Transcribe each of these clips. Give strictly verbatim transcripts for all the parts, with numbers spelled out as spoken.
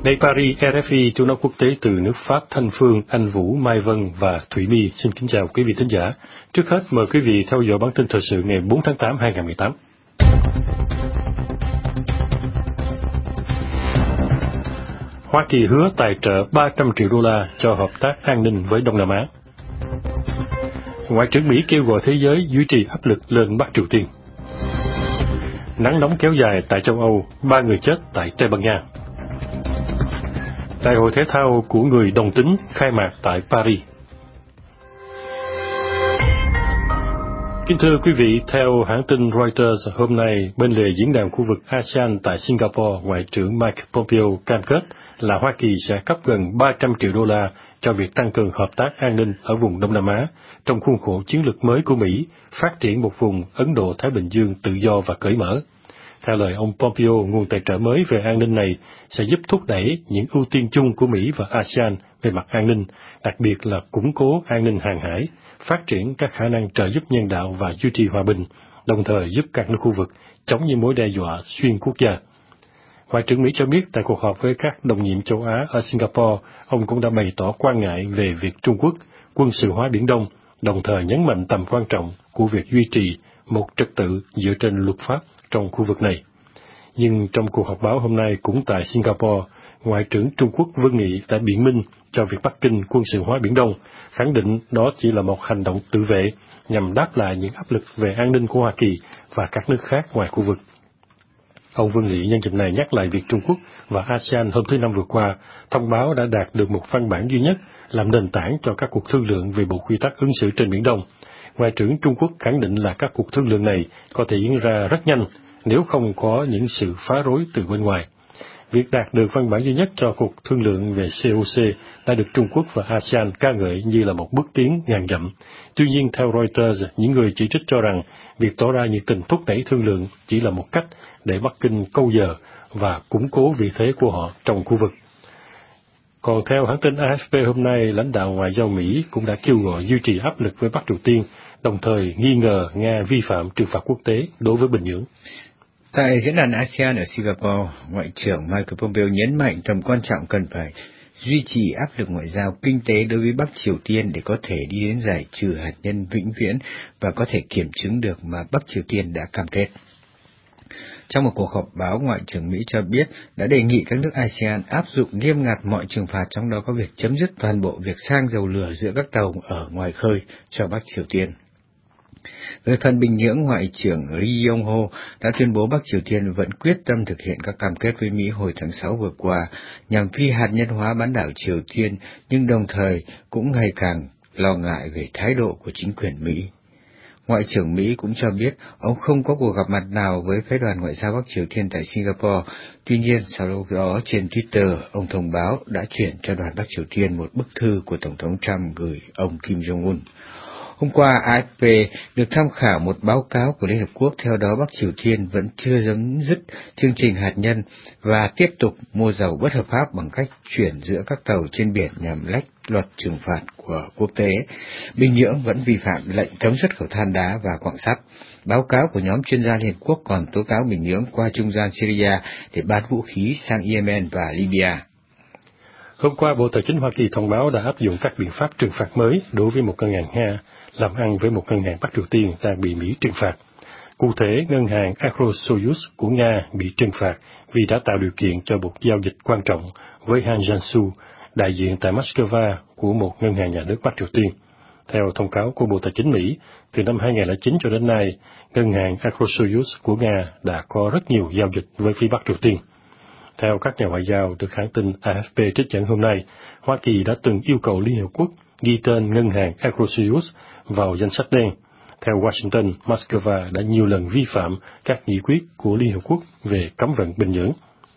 Đây Paris, rờ ép i, tiếng nói quốc tế từ nước Pháp, Thanh Phương, Anh Vũ, Mai Vân và Thủy My xin kính chào quý vị thính giả. Trước hết mời quý vị theo dõi bản tin thời sự ngày bốn tháng tám hai nghìn không trăm mười tám. Hoa Kỳ hứa tài trợ ba trăm triệu đô la cho hợp tác an ninh với Đông Nam Á. Ngoại trưởng Mỹ kêu gọi thế giới duy trì áp lực lên Bắc Triều Tiên. Nắng nóng kéo dài tại châu Âu, ba người chết tại Tây Ban Nha. Đại hội thể thao của người đồng tính khai mạc tại Paris. Kính thưa quý vị, theo hãng tin Reuters, hôm nay bên lề diễn đàn khu vực a sê an tại Singapore, Ngoại trưởng Mike Pompeo cam kết là Hoa Kỳ sẽ cấp gần ba trăm triệu đô la cho việc tăng cường hợp tác an ninh ở vùng Đông Nam Á, trong khuôn khổ chiến lược mới của Mỹ, phát triển một vùng Ấn Độ-Thái Bình Dương tự do và cởi mở. Theo lời ông Pompeo, nguồn tài trợ mới về an ninh này sẽ giúp thúc đẩy những ưu tiên chung của Mỹ và a sê an về mặt an ninh, đặc biệt là củng cố an ninh hàng hải, phát triển các khả năng trợ giúp nhân đạo và duy trì hòa bình, đồng thời giúp các nước khu vực chống những mối đe dọa xuyên quốc gia. Ngoại trưởng Mỹ cho biết tại cuộc họp với các đồng nhiệm châu Á ở Singapore, ông cũng đã bày tỏ quan ngại về việc Trung Quốc quân sự hóa Biển Đông, đồng thời nhấn mạnh tầm quan trọng của việc duy trì một trật tự dựa trên luật pháp trong khu vực này. Nhưng trong cuộc họp báo hôm nay cũng tại Singapore, Ngoại trưởng Trung Quốc Vương Nghị đã biện minh cho việc Bắc Kinh quân sự hóa Biển Đông, khẳng định đó chỉ là một hành động tự vệ nhằm đáp lại những áp lực về an ninh của Hoa Kỳ và các nước khác ngoài khu vực. Ông Vương Nghị nhân dịp này nhắc lại việc Trung Quốc và a sê an hôm thứ Năm vừa qua thông báo đã đạt được một văn bản duy nhất làm nền tảng cho các cuộc thương lượng về bộ quy tắc ứng xử trên Biển Đông. Ngoại trưởng Trung Quốc khẳng định là các cuộc thương lượng này có thể diễn ra rất nhanh nếu không có những sự phá rối từ bên ngoài. Việc đạt được văn bản duy nhất cho cuộc thương lượng về xê o xê đã được Trung Quốc và a sê an ca ngợi như là một bước tiến ngàn dặm. Tuy nhiên, theo Reuters, những người chỉ trích cho rằng việc tỏ ra nhiệt tình thúc đẩy thương lượng chỉ là một cách để Bắc Kinh câu giờ và củng cố vị thế của họ trong khu vực. Còn theo hãng tin a ép pê hôm nay, lãnh đạo ngoại giao Mỹ cũng đã kêu gọi duy trì áp lực với Bắc Triều Tiên, đồng thời nghi ngờ Nga vi phạm trừng phạt quốc tế đối với Bình Nhưỡng. Tại diễn đàn a sê an ở Singapore, Ngoại trưởng Mike Pompeo nhấn mạnh tầm quan trọng cần phải duy trì áp lực ngoại giao kinh tế đối với Bắc Triều Tiên để có thể đi đến giải trừ hạt nhân vĩnh viễn và có thể kiểm chứng được mà Bắc Triều Tiên đã cam kết. Trong một cuộc họp báo, Ngoại trưởng Mỹ cho biết đã đề nghị các nước a sê an áp dụng nghiêm ngặt mọi trừng phạt, trong đó có việc chấm dứt toàn bộ việc sang dầu lửa giữa các tàu ở ngoài khơi cho Bắc Triều Tiên. Về phần Bình Nhưỡng, Ngoại trưởng Ri Yong Ho đã tuyên bố Bắc Triều Tiên vẫn quyết tâm thực hiện các cam kết với Mỹ hồi tháng sáu vừa qua nhằm phi hạt nhân hóa bán đảo Triều Tiên, nhưng đồng thời cũng ngày càng lo ngại về thái độ của chính quyền Mỹ. Ngoại trưởng Mỹ cũng cho biết ông không có cuộc gặp mặt nào với phái đoàn ngoại giao Bắc Triều Tiên tại Singapore. Tuy nhiên, sau đó trên Twitter, ông thông báo đã chuyển cho đoàn Bắc Triều Tiên một bức thư của Tổng thống Trump gửi ông Kim Jong-un. Hôm qua, a ép pê được tham khảo một báo cáo của Liên Hợp Quốc, theo đó Bắc Triều Tiên vẫn chưa chấm dứt chương trình hạt nhân và tiếp tục mua dầu bất hợp pháp bằng cách chuyển giữa các tàu trên biển nhằm lách luật trừng phạt của quốc tế. Bình Nhưỡng vẫn vi phạm lệnh cấm xuất khẩu than đá và quặng sắt. Báo cáo của nhóm chuyên gia Liên Hợp Quốc còn tố cáo Bình Nhưỡng qua trung gian Syria để bán vũ khí sang Yemen và Libya. Hôm qua, Bộ Tài chính Hoa Kỳ thông báo đã áp dụng các biện pháp trừng phạt mới đối với một ngân hàng Nga làm ăn với một ngân hàng Bắc Triều Tiên đang bị Mỹ trừng phạt. Cụ thể, ngân hàng Agrosoyuz của Nga bị trừng phạt vì đã tạo điều kiện cho một giao dịch quan trọng với Han Jiangsu, đại diện tại Moscow của một ngân hàng nhà nước Bắc Triều Tiên. Theo thông cáo của Bộ Tài chính Mỹ, từ năm hai nghìn không trăm lẻ chín cho đến nay, ngân hàng Agrosoyuz của Nga đã có rất nhiều giao dịch với phía Bắc Triều Tiên. Theo các nhà ngoại giao được hãng tin a ép pê trích dẫn hôm nay, Hoa Kỳ đã từng yêu cầu Liên Hợp Quốc ghi tên ngân hàng Agrosoyuz vào danh sách đen. Theo Washington, Moscow đã nhiều lần vi phạm các nghị quyết của Liên Hợp Quốc về cấm vận Bình Nhưỡng.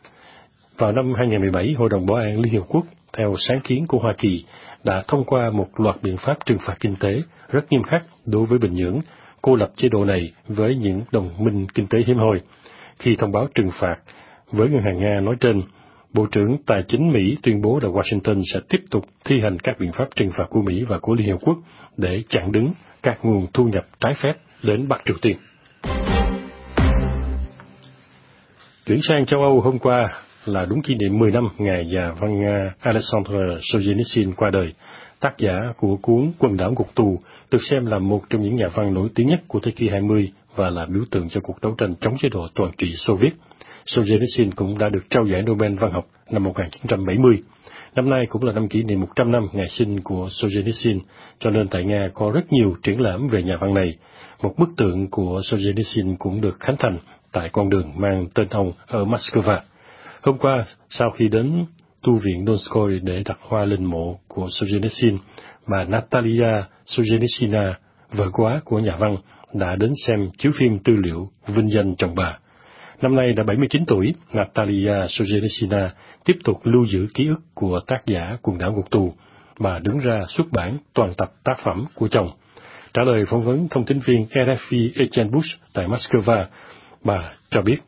Vào năm hai nghìn không trăm mười bảy, Hội đồng Bảo an Liên Hợp Quốc, theo sáng kiến của Hoa Kỳ, đã thông qua một loạt biện pháp trừng phạt kinh tế rất nghiêm khắc đối với Bình Nhưỡng, cô lập chế độ này với những đồng minh kinh tế hiếm hoi. Khi thông báo trừng phạt với ngân hàng Nga nói trên, Bộ trưởng Tài chính Mỹ tuyên bố là Washington sẽ tiếp tục thi hành các biện pháp trừng phạt của Mỹ và của Liên Hợp Quốc để chặn đứng các nguồn thu nhập trái phép đến Bắc Triều Tiên. Chuyển sang châu Âu, hôm qua, là đúng kỷ niệm mười năm ngày nhà văn Nga Alexander Solzhenitsyn qua đời, tác giả của cuốn Quần đảo ngục tù, được xem là một trong những nhà văn nổi tiếng nhất của thế kỷ hai mươi và là biểu tượng cho cuộc đấu tranh chống chế độ toàn trị Xô Viết. Solzhenitsyn cũng đã được trao giải Nobel văn học năm một nghìn chín trăm bảy mươi. Năm nay cũng là năm kỷ niệm một trăm năm ngày sinh của Solzhenitsyn, cho nên tại Nga có rất nhiều triển lãm về nhà văn này. Một bức tượng của Solzhenitsyn cũng được khánh thành tại con đường mang tên ông ở Moscow. Hôm qua, sau khi đến tu viện Donskoy để đặt hoa lên mộ của Solzhenitsyn, bà Natalia Solzhenitsina, vợ quá của nhà văn, đã đến xem chiếu phim tư liệu vinh danh chồng bà. Năm nay đã bảy mươi chín tuổi, Natalia Solzhenitsina tiếp tục lưu giữ ký ức của tác giả Quần đảo ngục tù. Bà đứng ra xuất bản toàn tập tác phẩm của chồng. Trả lời phỏng vấn thông tín viên rờ ép i Etienne Bush tại Moscow, bà cho biết.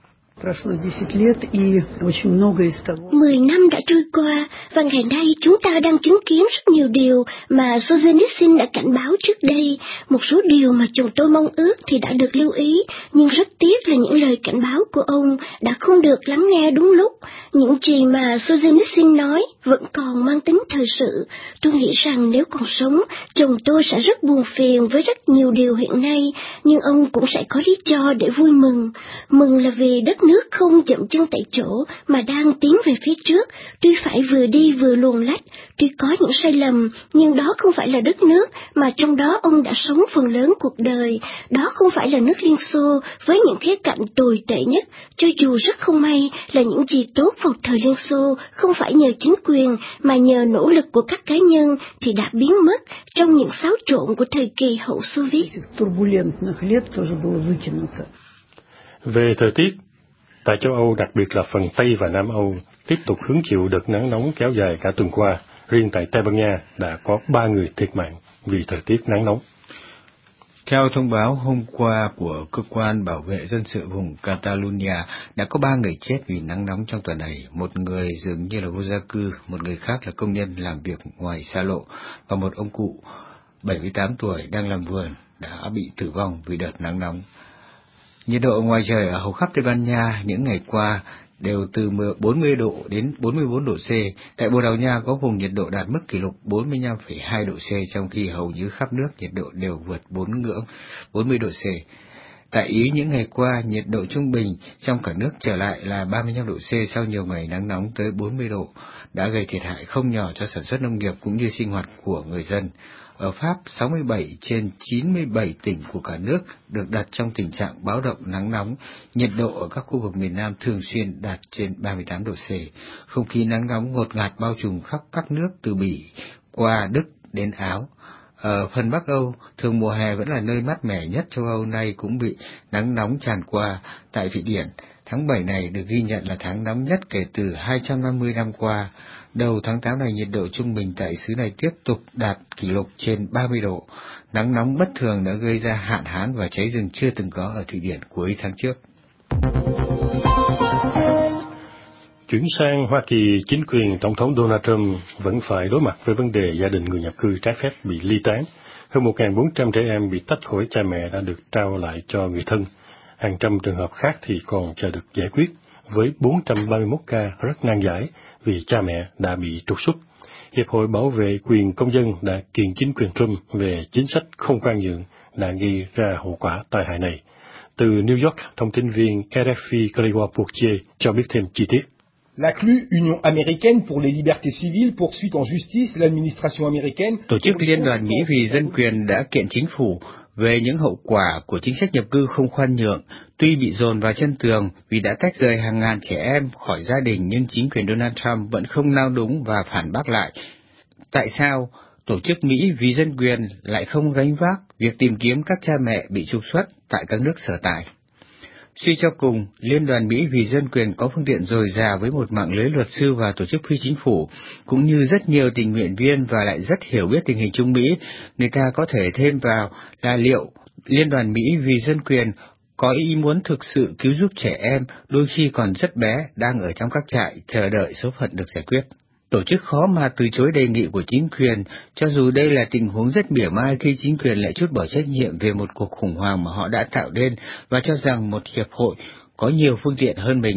Mười năm đã trôi qua, và ngày nay chúng ta đang chứng kiến rất nhiều điều mà Solzhenitsyn đã cảnh báo trước đây. Một số điều mà chồng tôi mong ước thì đã được lưu ý, nhưng rất tiếc là những lời cảnh báo của ông đã không được lắng nghe đúng lúc. Những gì mà Solzhenitsyn nói vẫn còn mang tính thời sự. Tôi nghĩ rằng nếu còn sống, chồng tôi sẽ rất buồn phiền với rất nhiều điều hiện nay, nhưng ông cũng sẽ có lý do để vui mừng. Mừng là vì đất nước không chậm chân tại chỗ mà đang tiến về phía trước, tuy phải vừa đi vừa luồn lách, tuy có những sai lầm, nhưng đó không phải là đất nước mà trong đó ông đã sống phần lớn cuộc đời. Đó không phải là nước Liên Xô với những khía cạnh tồi tệ nhất, cho dù rất không may là những gì tốt vào thời Liên Xô không phải nhờ chính quyền mà nhờ nỗ lực của các cá nhân thì đã biến mất trong những xáo trộn của thời kỳ hậu Xô Viết. Về thời tiết, tại châu Âu, đặc biệt là phần Tây và Nam Âu, tiếp tục hứng chịu đợt nắng nóng kéo dài cả tuần qua. Riêng tại Tây Ban Nha đã có ba người thiệt mạng vì thời tiết nắng nóng. Theo thông báo hôm qua của Cơ quan Bảo vệ Dân sự vùng Catalonia, đã có ba người chết vì nắng nóng trong tuần này. Một người dường như là vô gia cư, một người khác là công nhân làm việc ngoài xa lộ, và một ông cụ bảy mươi tám tuổi đang làm vườn đã bị tử vong vì đợt nắng nóng. Nhiệt độ ngoài trời ở hầu khắp Tây Ban Nha những ngày qua đều từ bốn mươi độ đến bốn mươi bốn độ C. Tại Bồ Đào Nha có vùng nhiệt độ đạt mức kỷ lục bốn mươi lăm phẩy hai độ C, trong khi hầu như khắp nước nhiệt độ đều vượt bốn ngưỡng bốn mươi độ C. Tại Ý những ngày qua, nhiệt độ trung bình trong cả nước trở lại là ba mươi lăm độ C sau nhiều ngày nắng nóng tới bốn mươi độ, đã gây thiệt hại không nhỏ cho sản xuất nông nghiệp cũng như sinh hoạt của người dân. Ở Pháp, sáu mươi bảy trên chín mươi bảy tỉnh của cả nước được đặt trong tình trạng báo động nắng nóng, nhiệt độ ở các khu vực miền Nam thường xuyên đạt trên ba mươi tám độ C. Không khí nắng nóng ngột ngạt bao trùm khắp các nước từ Bỉ qua Đức đến Áo. Ở phần Bắc Âu, thường mùa hè vẫn là nơi mát mẻ nhất châu Âu, nay cũng bị nắng nóng tràn qua. Tại Thụy Điển, tháng bảy này được ghi nhận là tháng nóng nhất kể từ hai trăm năm mươi năm qua. Đầu tháng tám này, nhiệt độ trung bình tại xứ này tiếp tục đạt kỷ lục trên ba mươi độ. Nắng nóng bất thường đã gây ra hạn hán và cháy rừng chưa từng có ở Thụy Điển cuối tháng trước. Chuyển sang Hoa Kỳ, chính quyền Tổng thống Donald Trump vẫn phải đối mặt với vấn đề gia đình người nhập cư trái phép bị ly tán. Hơn một nghìn bốn trăm trẻ em bị tách khỏi cha mẹ đã được trao lại cho người thân. Hàng trăm trường hợp khác thì còn chờ được giải quyết, với bốn trăm ba mươi mốt ca rất nan giải vì cha mẹ đã bị trục xuất. Hiệp hội Bảo vệ quyền công dân đã kiện chính quyền Trump về chính sách không khoan nhượng đã gây ra hậu quả tai hại này. Từ New York, thông tin viên rờ ép i Grégoire Pourtier cho biết thêm chi tiết. La C L U, Union américaine pour les libertés civiles, poursuit en justice l'administration américaine. Tổ chức Liên đoàn Mỹ vì dân quyền đã kiện chính phủ về những hậu quả của chính sách nhập cư không khoan nhượng. Tuy bị dồn vào chân tường vì đã tách rời hàng ngàn trẻ em khỏi gia đình, nhưng chính quyền Donald Trump vẫn không nao núng và phản bác lại. Tại sao Tổ chức Mỹ vì dân quyền lại không gánh vác việc tìm kiếm các cha mẹ bị trục xuất tại các nước sở tại? Suy cho cùng, Liên đoàn Mỹ vì dân quyền có phương tiện dồi dào với một mạng lưới luật sư và tổ chức phi chính phủ, cũng như rất nhiều tình nguyện viên và lại rất hiểu biết tình hình Trung Mỹ. Người ta có thể thêm vào là liệu Liên đoàn Mỹ vì dân quyền có ý muốn thực sự cứu giúp trẻ em đôi khi còn rất bé đang ở trong các trại chờ đợi số phận được giải quyết. Tổ chức khó mà từ chối đề nghị của chính quyền, cho dù đây là tình huống rất mỉa mai khi chính quyền lại trút bỏ trách nhiệm về một cuộc khủng hoảng mà họ đã tạo nên và cho rằng một hiệp hội có nhiều phương tiện hơn mình.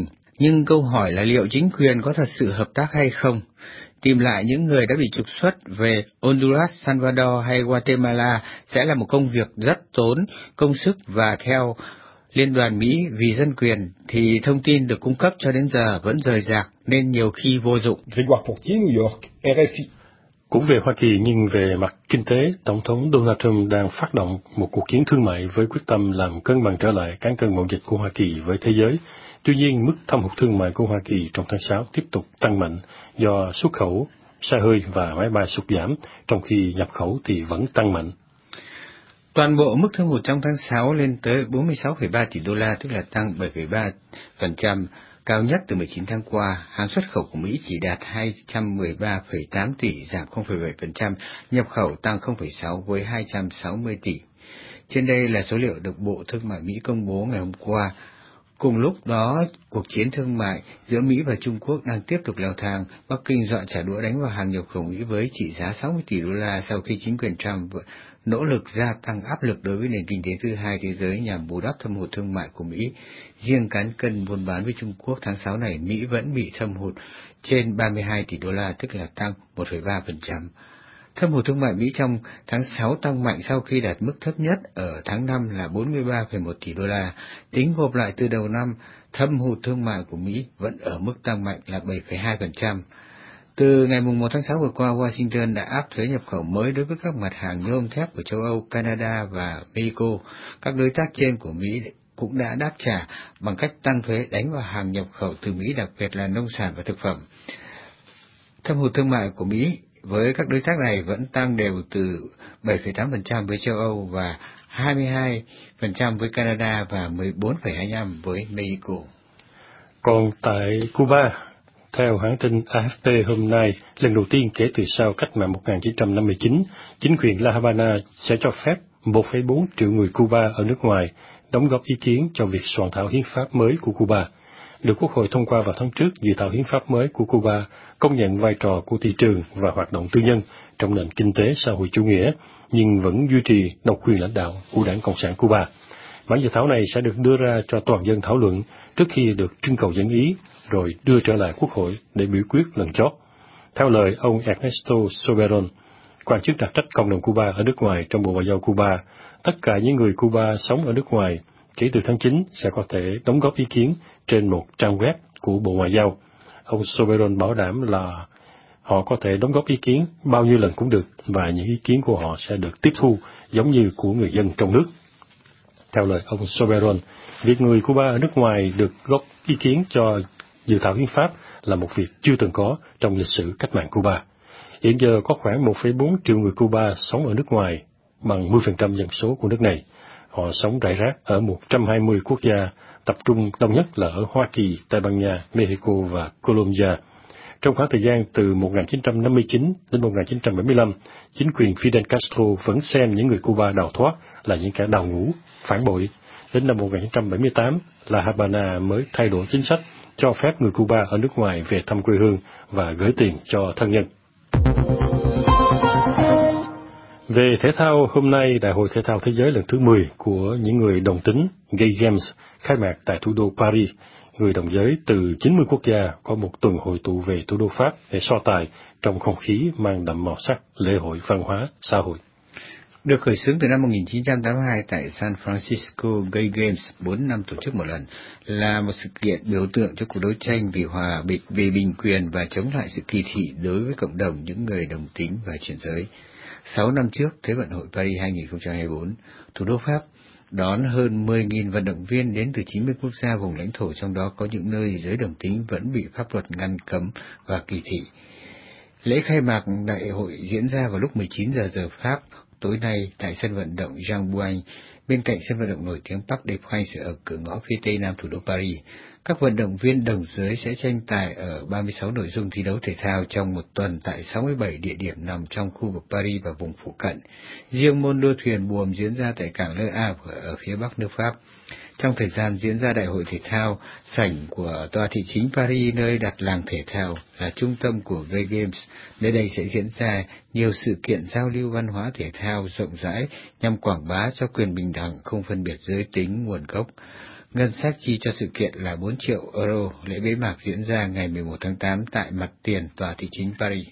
Nhưng câu hỏi là liệu chính quyền có thật sự hợp tác hay không? Tìm lại những người đã bị trục xuất về Honduras, Salvador hay Guatemala sẽ là một công việc rất tốn công sức, và theo Liên đoàn Mỹ vì dân quyền thì thông tin được cung cấp cho đến giờ vẫn rời rạc nên nhiều khi vô dụng. Grégoire Portier, New York, R F I. Cũng về Hoa Kỳ nhưng về mặt kinh tế, Tổng thống Donald Trump đang phát động một cuộc chiến thương mại với quyết tâm làm cân bằng trở lại cán cân mậu dịch của Hoa Kỳ với thế giới. Tuy nhiên, mức thâm hụt thương mại của Hoa Kỳ trong tháng sáu tiếp tục tăng mạnh do xuất khẩu xe hơi và máy bay sụt giảm, trong khi nhập khẩu thì vẫn tăng mạnh. Toàn bộ mức thâm hụt trong tháng sáu lên tới bốn mươi sáu phẩy ba tỷ đô la, tức là tăng bảy phẩy ba phần trăm, cao nhất từ mười chín tháng qua. Hàng xuất khẩu của Mỹ chỉ đạt hai trăm mười ba phẩy tám tỷ, giảm không phẩy bảy phần trăm, nhập khẩu tăng không phẩy sáu với hai trăm sáu mươi tỷ. Trên đây là số liệu được Bộ Thương mại Mỹ công bố ngày hôm qua. Cùng lúc đó, cuộc chiến thương mại giữa Mỹ và Trung Quốc đang tiếp tục leo thang. Bắc Kinh dọn trả đũa đánh vào hàng nhập khẩu Mỹ với trị giá sáu mươi tỷ đô la sau khi chính quyền Trump nỗ lực gia tăng áp lực đối với nền kinh tế thứ hai thế giới nhằm bù đắp thâm hụt thương mại của Mỹ. Riêng cán cân buôn bán với Trung Quốc tháng sáu này, Mỹ vẫn bị thâm hụt trên ba mươi hai tỷ đô la, tức là tăng một phẩy ba phần trăm. Thâm hụt thương mại Mỹ trong tháng sáu tăng mạnh sau khi đạt mức thấp nhất ở tháng năm là bốn mươi ba phẩy một tỷ đô la. Tính gộp lại từ đầu năm, thâm hụt thương mại của Mỹ vẫn ở mức tăng mạnh là bảy phẩy hai phần trăm. Từ ngày một tháng sáu vừa qua, Washington đã áp thuế nhập khẩu mới đối với các mặt hàng nhôm thép của châu Âu, Canada và Mexico. Các đối tác trên của Mỹ cũng đã đáp trả bằng cách tăng thuế đánh vào hàng nhập khẩu từ Mỹ, đặc biệt là nông sản và thực phẩm. Thâm hụt thương mại của Mỹ với các đối tác này vẫn tăng đều từ bảy phẩy tám phần trăm với châu Âu và hai mươi hai phần trăm với Canada và mười bốn phẩy hai mươi lăm phần trăm với Mexico. Còn tại Cuba, theo hãng tin A F P hôm nay, lần đầu tiên kể từ sau cách mạng một nghìn chín trăm năm mươi chín, chính quyền La Habana sẽ cho phép một phẩy bốn triệu người Cuba ở nước ngoài đóng góp ý kiến cho việc soạn thảo hiến pháp mới của Cuba. Được Quốc hội thông qua vào tháng trước, dự thảo hiến pháp mới của Cuba công nhận vai trò của thị trường và hoạt động tư nhân trong nền kinh tế xã hội chủ nghĩa, nhưng vẫn duy trì độc quyền lãnh đạo của Đảng Cộng sản Cuba. Bản dự thảo này sẽ được đưa ra cho toàn dân thảo luận trước khi được trưng cầu dân ý, rồi đưa trở lại Quốc hội để biểu quyết lần chót. Theo lời ông Ernesto Soberon, quan chức đặc trách cộng đồng Cuba ở nước ngoài trong Bộ Ngoại giao Cuba, tất cả những người Cuba sống ở nước ngoài kể từ tháng chín sẽ có thể đóng góp ý kiến trên một trang web của Bộ Ngoại giao. Ông Soberon bảo đảm là họ có thể đóng góp ý kiến bao nhiêu lần cũng được, và những ý kiến của họ sẽ được tiếp thu giống như của người dân trong nước. Theo lời ông Soberon, việc người Cuba ở nước ngoài được góp ý kiến cho dự thảo hiến pháp là một việc chưa từng có trong lịch sử cách mạng Cuba. Hiện giờ có khoảng một phẩy bốn triệu người Cuba sống ở nước ngoài, bằng mười phần trăm dân số của nước này. Họ sống rải rác ở một trăm hai mươi quốc gia, tập trung đông nhất là ở Hoa Kỳ, Tây Ban Nha, Mexico và Colombia. Trong khoảng thời gian từ một nghìn chín trăm năm mươi chín đến một nghìn chín trăm bảy mươi lăm, chính quyền Fidel Castro vẫn xem những người Cuba đào thoát là những kẻ đào ngũ, phản bội. Đến năm một nghìn chín trăm bảy mươi tám, La Habana mới thay đổi chính sách cho phép người Cuba ở nước ngoài về thăm quê hương và gửi tiền cho thân nhân. Về thể thao, hôm nay Đại hội Thể thao Thế giới lần thứ mười của những người đồng tính Gay Games khai mạc tại thủ đô Paris. Người đồng giới từ chín mươi quốc gia có một tuần hội tụ về thủ đô Pháp để so tài trong không khí mang đậm màu sắc lễ hội văn hóa xã hội. Được khởi xướng từ năm một nghìn chín trăm tám mươi hai tại San Francisco, Gay Games bốn năm tổ chức một lần, là một sự kiện biểu tượng cho cuộc đấu tranh vì hòa bình, vì bình quyền và chống lại sự kỳ thị đối với cộng đồng những người đồng tính và chuyển giới. Sáu năm trước, Thế vận hội Paris hai không hai tư, thủ đô Pháp đón hơn mười nghìn vận động viên đến từ chín mươi quốc gia vùng lãnh thổ, trong đó có những nơi giới đồng tính vẫn bị pháp luật ngăn cấm và kỳ thị. Lễ khai mạc đại hội diễn ra vào lúc mười chín giờ giờ Pháp tối nay tại sân vận động Jean Bouin, bên cạnh sân vận động nổi tiếng Parc des Princes ở cửa ngõ phía tây nam thủ đô Paris. Các vận động viên đồng giới sẽ tranh tài ở ba mươi sáu nội dung thi đấu thể thao trong một tuần tại sáu mươi bảy địa điểm nằm trong khu vực Paris và vùng phụ cận. Riêng môn đua thuyền buồm diễn ra tại cảng Le Havre ở phía bắc nước Pháp. Trong thời gian diễn ra đại hội thể thao, sảnh của tòa thị chính Paris, nơi đặt làng thể thao, là trung tâm của Gay Games. Nơi đây sẽ diễn ra nhiều sự kiện giao lưu văn hóa thể thao rộng rãi nhằm quảng bá cho quyền bình đẳng không phân biệt giới tính, nguồn gốc. Ngân sách chi cho sự kiện là bốn triệu euro. Lễ bế mạc diễn ra ngày mười một tháng tám tại mặt tiền tòa thị chính Paris.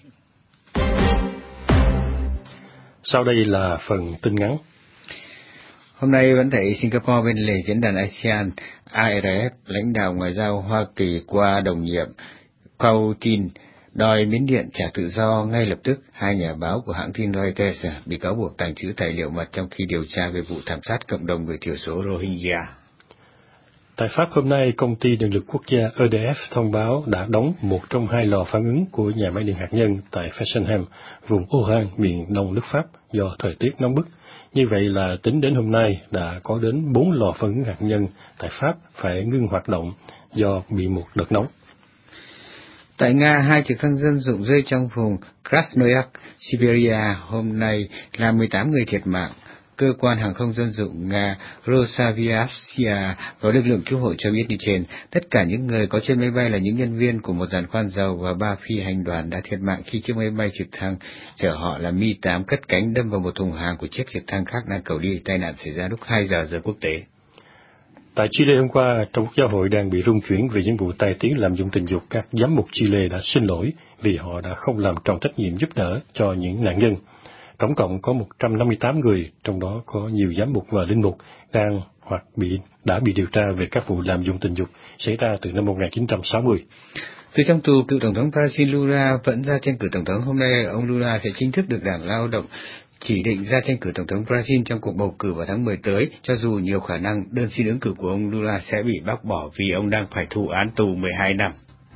Sau đây là phần tin ngắn. Hôm nay vẫn tại Singapore, bên lề diễn đàn a sê an a rờ ép, lãnh đạo ngoại giao Hoa Kỳ qua đồng nhiệm Paul Tin đòi Miến Điện trả tự do ngay lập tức hai nhà báo của hãng tin Reuters bị cáo buộc tàng trữ tài liệu mật trong khi điều tra về vụ thảm sát cộng đồng người thiểu số Rohingya. Tại Pháp hôm nay, công ty điện lực quốc gia e đê ép thông báo đã đóng một trong hai lò phản ứng của nhà máy điện hạt nhân tại Fessenheim, vùng Oran, miền đông nước Pháp do thời tiết nóng bức. Như vậy là tính đến hôm nay đã có đến bốn lò phản ứng hạt nhân tại Pháp phải ngưng hoạt động do bị một đợt nóng. Tại Nga, hai trực thăng dân dụng rơi trong vùng Krasnoyarsk, Siberia hôm nay làm mười tám người thiệt mạng. Cơ quan hàng không dân dụng Nga Rosaviatsia và lực lượng cứu hộ cho biết như trên, tất cả những người có trên máy bay là những nhân viên của một giàn khoan dầu và ba phi hành đoàn đã thiệt mạng khi chiếc máy bay trực thăng chở họ là Mi tám cất cánh đâm vào một thùng hàng của chiếc trực thăng khác đang cẩu đi. Tai nạn xảy ra lúc hai giờ giờ quốc tế. Tại Chile hôm qua, trong quốc giáo hội đang bị rung chuyển về những vụ tai tiếng lạm dụng tình dục, các giám mục Chile đã xin lỗi vì họ đã không làm tròn trách nhiệm giúp đỡ cho những nạn nhân. Tổng cộng có một trăm năm mươi tám người, trong đó có nhiều giám mục và linh mục đang hoặc bị đã bị điều tra về các vụ lạm dụng tình dục xảy ra từ năm một nghìn chín trăm sáu mươi. Từ trong tù, cựu tổng thống Brazil Lula vẫn ra tranh cử tổng thống. Hôm nay, ông Lula sẽ chính thức được Đảng Lao động chỉ định ra tranh cử tổng thống Brazil trong cuộc bầu cử vào tháng mười tới, cho dù nhiều khả năng đơn xin ứng cử của ông Lula sẽ bị bác bỏ vì ông đang phải thụ án tù mười hai năm.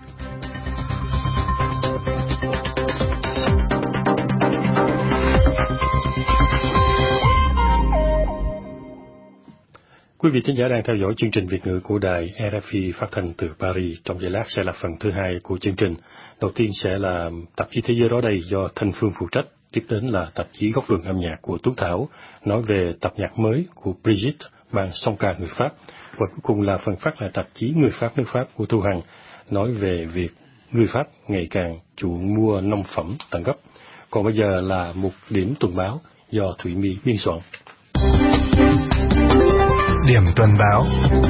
Quý vị thính giả đang theo dõi chương trình Việt ngữ của đài rờ ép i phát thanh từ Paris. Trong giây lát sẽ là phần thứ hai của chương trình. Đầu tiên sẽ là tạp chí Thế giới đó đây do Thanh Phương phụ trách. Tiếp đến là tạp chí Góc vườn âm nhạc của Tú Thảo, nói về tập nhạc mới của Brigitte, ban song ca người Pháp. Và cuối cùng là phần phát là tạp chí Người Pháp nước Pháp của Thu Hằng, nói về việc người Pháp ngày càng chuộng mua nông phẩm tận gấp. Còn bây giờ là một điểm tuần báo do Thủy My biên soạn. Điểm tuần báo.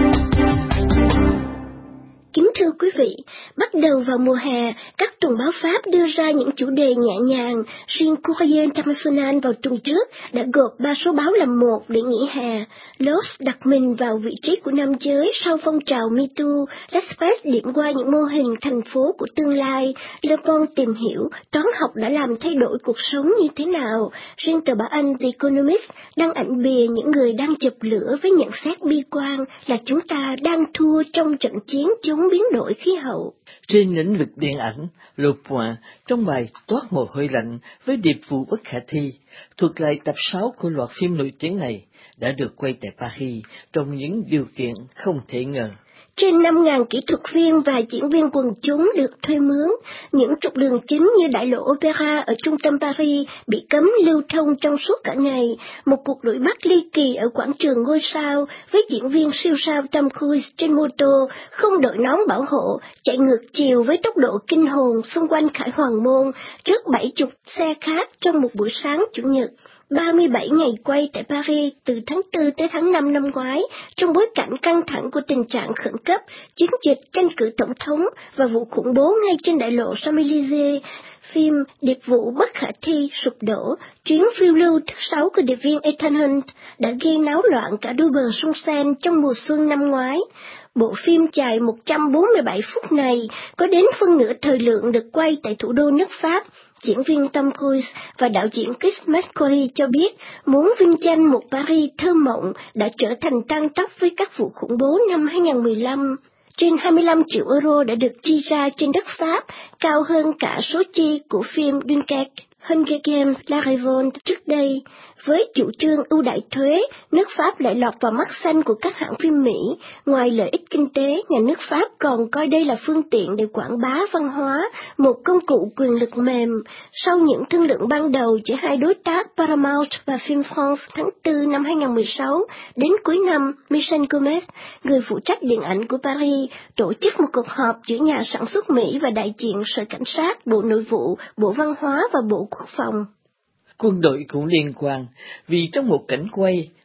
Kính thưa quý vị, bắt đầu vào mùa hè, các tuần báo Pháp đưa ra những chủ đề nhẹ nhàng. Riêng Courrier International vào tuần trước đã gộp ba số báo làm một để nghỉ hè. L'Os đặt mình vào vị trí của nam giới sau phong trào Me Too. L'Express điểm qua những mô hình thành phố của tương lai. Le Monde tìm hiểu toán học đã làm thay đổi cuộc sống như thế nào. Riêng tờ báo Anh The Economist đăng ảnh bìa những người đang chập lửa với nhận xét bi quan là chúng ta đang thua trong trận chiến chống biến đổi khí hậu. Trên lĩnh vực điện ảnh, Le Point trong bài Toát mồ hôi lạnh với điệp vụ bất khả thi, thuật lại tập sáu của loạt phim nổi tiếng này đã được quay tại Paris trong những điều kiện không thể ngờ. Trên năm nghìn kỹ thuật viên và diễn viên quần chúng được thuê mướn. Những trục đường chính như đại lộ Opera ở trung tâm Paris bị cấm lưu thông trong suốt cả ngày. Một cuộc đuổi bắt ly kỳ ở quảng trường ngôi sao với diễn viên siêu sao Tom Cruise trên mô tô, không đội nón bảo hộ, chạy ngược chiều với tốc độ kinh hồn xung quanh Khải Hoàng Môn trước bảy chục xe khác trong một buổi sáng Chủ nhật. ba mươi bảy ngày quay tại Paris từ tháng tư tới tháng năm năm ngoái, trong bối cảnh căng thẳng của tình trạng khẩn cấp, chiến dịch tranh cử tổng thống và vụ khủng bố ngay trên đại lộ Champs-Élysées. Phim Điệp vụ bất khả thi sụp đổ, chuyến phiêu lưu thứ sáu của điệp viên Ethan Hunt đã gây náo loạn cả đôi bờ sông Seine trong mùa xuân năm ngoái. Bộ phim dài một trăm bốn mươi bảy phút này có đến phân nửa thời lượng được quay tại thủ đô nước Pháp. Diễn viên Tom Cruise và đạo diễn Chris McQuarrie cho biết muốn vinh danh một Paris thơ mộng đã trở thành tang tóc với các vụ khủng bố năm hai không một lăm. Trên hai mươi lăm triệu euro đã được chi ra trên đất Pháp, cao hơn cả số chi của phim Dunkirk, Hunger Games, La Revolte trước đây. Với chủ trương ưu đãi thuế, nước Pháp lại lọt vào mắt xanh của các hãng phim Mỹ. Ngoài lợi ích kinh tế, nhà nước Pháp còn coi đây là phương tiện để quảng bá văn hóa, một công cụ quyền lực mềm. Sau những thương lượng ban đầu giữa hai đối tác Paramount và Film France tháng tư năm hai không một sáu, đến cuối năm, Michel Gomez, người phụ trách điện ảnh của Paris, tổ chức một cuộc họp giữa nhà sản xuất Mỹ và đại diện Sở Cảnh sát, Bộ Nội vụ, Bộ Văn hóa và Bộ Quốc phòng. Quân đội cũng liên quan, vì trong một cảnh quay,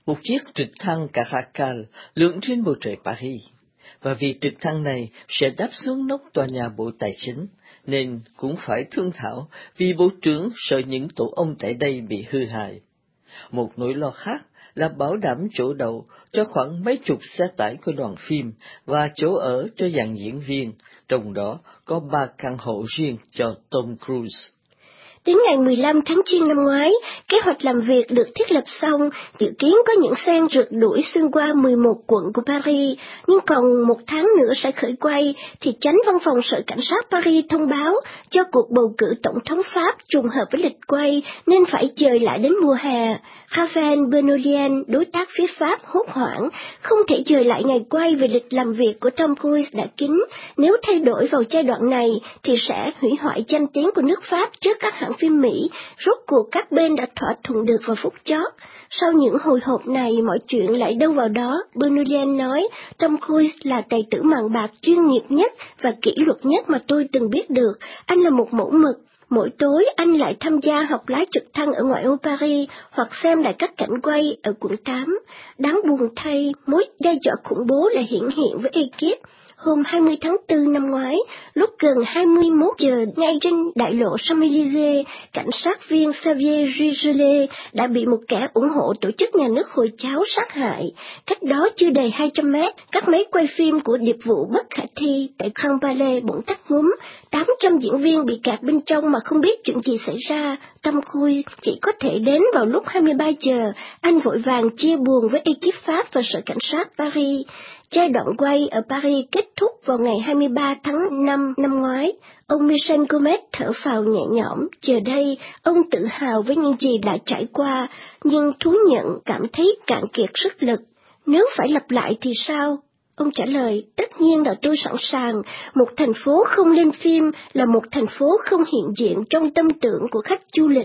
một chiếc trực thăng Caracal lượn trên bầu trời Paris, và vì trực thăng này sẽ đáp xuống nóc tòa nhà Bộ Tài chính, nên cũng phải thương thảo vì Bộ trưởng sợ những tổ ong tại đây bị hư hại. Một nỗi lo khác là bảo đảm chỗ đậu cho khoảng mấy chục xe tải của đoàn phim và chỗ ở cho dàn diễn viên, trong đó có ba căn hộ riêng cho Tom Cruise. Đến ngày mười lăm tháng Giêng năm ngoái, kế hoạch làm việc được thiết lập xong, dự kiến có những xe rượt đuổi xuyên qua mười một quận của Paris, nhưng còn một tháng nữa sẽ khởi quay, thì chánh văn phòng Sở Cảnh sát Paris thông báo cho cuộc bầu cử tổng thống Pháp trùng hợp với lịch quay nên phải dời lại đến mùa hè. Raphaël Benoît, đối tác phía Pháp, hốt hoảng, không thể dời lại ngày quay vì lịch làm việc của Tom Cruise đã kín, nếu thay đổi vào giai đoạn này thì sẽ hủy hoại danh tiếng của nước Pháp trước các hãng phim Mỹ. Rốt cuộc các bên đã thỏa thuận được vào phút chót. Sau những hồi hộp này, mọi chuyện lại đâu vào đó. Benoît nói, Tom Cruise là tài tử màn bạc chuyên nghiệp nhất và kỷ luật nhất mà tôi từng biết được. Anh là một mẫu mực. Mỗi tối anh lại tham gia học lái trực thăng ở ngoại ô Paris hoặc xem lại các cảnh quay ở quận tám. Đáng buồn thay, mối đe dọa khủng bố lại hiện hiện với ekip. Hôm hai mươi tháng tư năm ngoái, lúc gần hai mươi mốt giờ ngay trên đại lộ Champs-Élysées, cảnh sát viên Xavier Gigelet đã bị một kẻ ủng hộ tổ chức nhà nước Hồi giáo sát hại. Cách đó chưa đầy hai trăm mét, các máy quay phim của điệp vụ bất khả thi tại Grand Palais bỗng tắt ngúm. tám trăm diễn viên bị kẹt bên trong mà không biết chuyện gì xảy ra. Tom Cruise chỉ có thể đến vào lúc hai mươi ba giờ. Anh vội vàng chia buồn với ekip Pháp và Sở Cảnh sát Paris. Giai đoạn quay ở Paris kết thúc vào ngày hai mươi ba tháng năm năm ngoái. Ông Michel Gomez thở phào nhẹ nhõm, giờ đây ông tự hào với những gì đã trải qua, nhưng thú nhận cảm thấy cạn kiệt sức lực. Nếu phải lặp lại thì sao? Ông trả lời, tất nhiên là tôi sẵn sàng. Một thành phố không lên phim là một thành phố không hiện diện trong tâm tưởng của khách du lịch.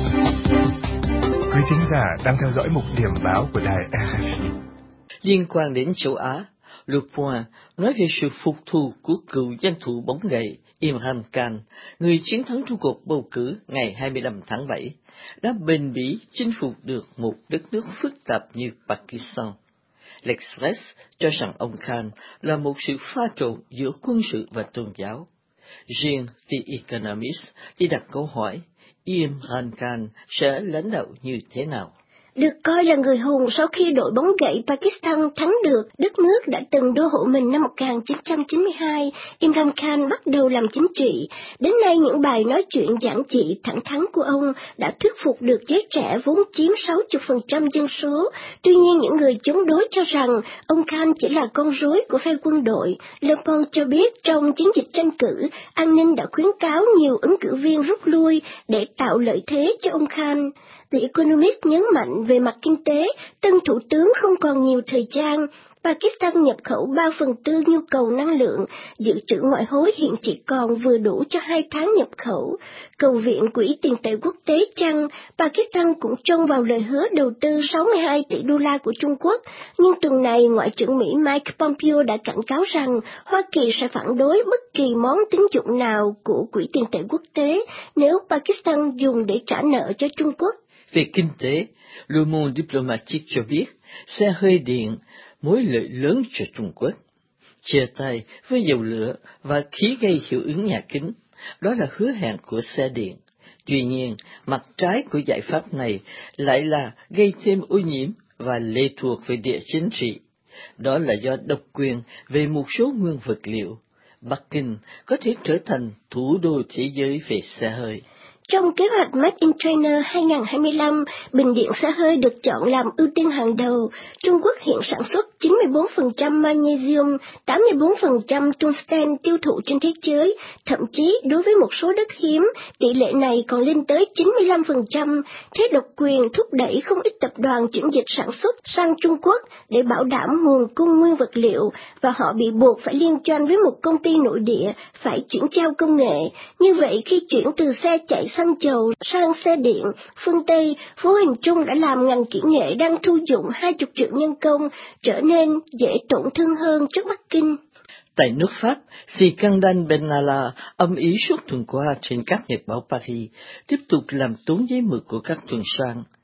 Quý thính giả đang theo dõi mục điểm báo của đài rờ ép i. Liên quan đến châu Á, Le Point nói về sự phục thù của cựu danh thủ bóng gậy Imran Khan, người chiến thắng trong cuộc bầu cử ngày hai mươi lăm tháng bảy, đã bền bỉ chinh phục được một đất nước phức tạp như Pakistan. L'Express cho rằng ông Khan là một sự pha trộn giữa quân sự và tôn giáo. Riêng The Economist thì đặt câu hỏi, Imran Khan sẽ lãnh đạo như thế nào? Được coi là người hùng sau khi đội bóng gậy Pakistan thắng được đất nước đã từng đô hộ mình năm một nghìn chín trăm chín mươi hai, Imran Khan bắt đầu làm chính trị. Đến nay những bài nói chuyện giản dị thẳng thắn của ông đã thuyết phục được giới trẻ vốn chiếm sáu mươi phần trăm dân số. Tuy nhiên những người chống đối cho rằng ông Khan chỉ là con rối của phe quân đội. Le Monde cho biết trong chiến dịch tranh cử, an ninh đã khuyến cáo nhiều ứng cử viên rút lui để tạo lợi thế cho ông Khan. The Economist nhấn mạnh về mặt kinh tế, tân thủ tướng không còn nhiều thời gian. Pakistan nhập khẩu ba phần tư nhu cầu năng lượng, dự trữ ngoại hối hiện chỉ còn vừa đủ cho hai tháng nhập khẩu. Cầu viện Quỹ tiền tệ quốc tế chăng, Pakistan cũng trông vào lời hứa đầu tư sáu mươi hai tỷ đô la của Trung Quốc, nhưng tuần này Ngoại trưởng Mỹ Mike Pompeo đã cảnh cáo rằng Hoa Kỳ sẽ phản đối bất kỳ món tín dụng nào của Quỹ tiền tệ quốc tế nếu Pakistan dùng để trả nợ cho Trung Quốc. Về kinh tế, Le Monde Diplomatique cho biết xe hơi điện mối lợi lớn cho Trung Quốc. Chia tay với dầu lửa và khí gây hiệu ứng nhà kính, đó là hứa hẹn của xe điện. Tuy nhiên, mặt trái của giải pháp này lại là gây thêm ô nhiễm và lệ thuộc về địa chính trị. Đó là do độc quyền về một số nguyên vật liệu. Bắc Kinh có thể trở thành thủ đô thế giới về xe hơi. Trong kế hoạch Made in China hai không hai lăm, bình điện xe hơi được chọn làm ưu tiên hàng đầu. Trung Quốc hiện sản xuất chín mươi bốn phần trăm magnesium, tám mươi bốn phần trăm tungsten tiêu thụ trên thế giới. Thậm chí, đối với một số đất hiếm, tỷ lệ này còn lên tới chín mươi lăm phần trăm. Thế độc quyền thúc đẩy không ít tập đoàn chuyển dịch sản xuất sang Trung Quốc để bảo đảm nguồn cung nguyên vật liệu, và họ bị buộc phải liên doanh với một công ty nội địa, phải chuyển giao công nghệ. Như vậy, khi chuyển từ xe chạy xăng dầu sang xe điện, phương Tây vô hình chung đã làm ngành kỹ nghệ đang thu dụng hai mươi triệu nhân công trở nên dễ tổn thương hơn trước Bắc Kinh. Tại nước Pháp, Sikandar Benalla âm ý suốt tuần qua trên các nhật báo Paris, tiếp tục làm tốn giấy mực của các tuần sang.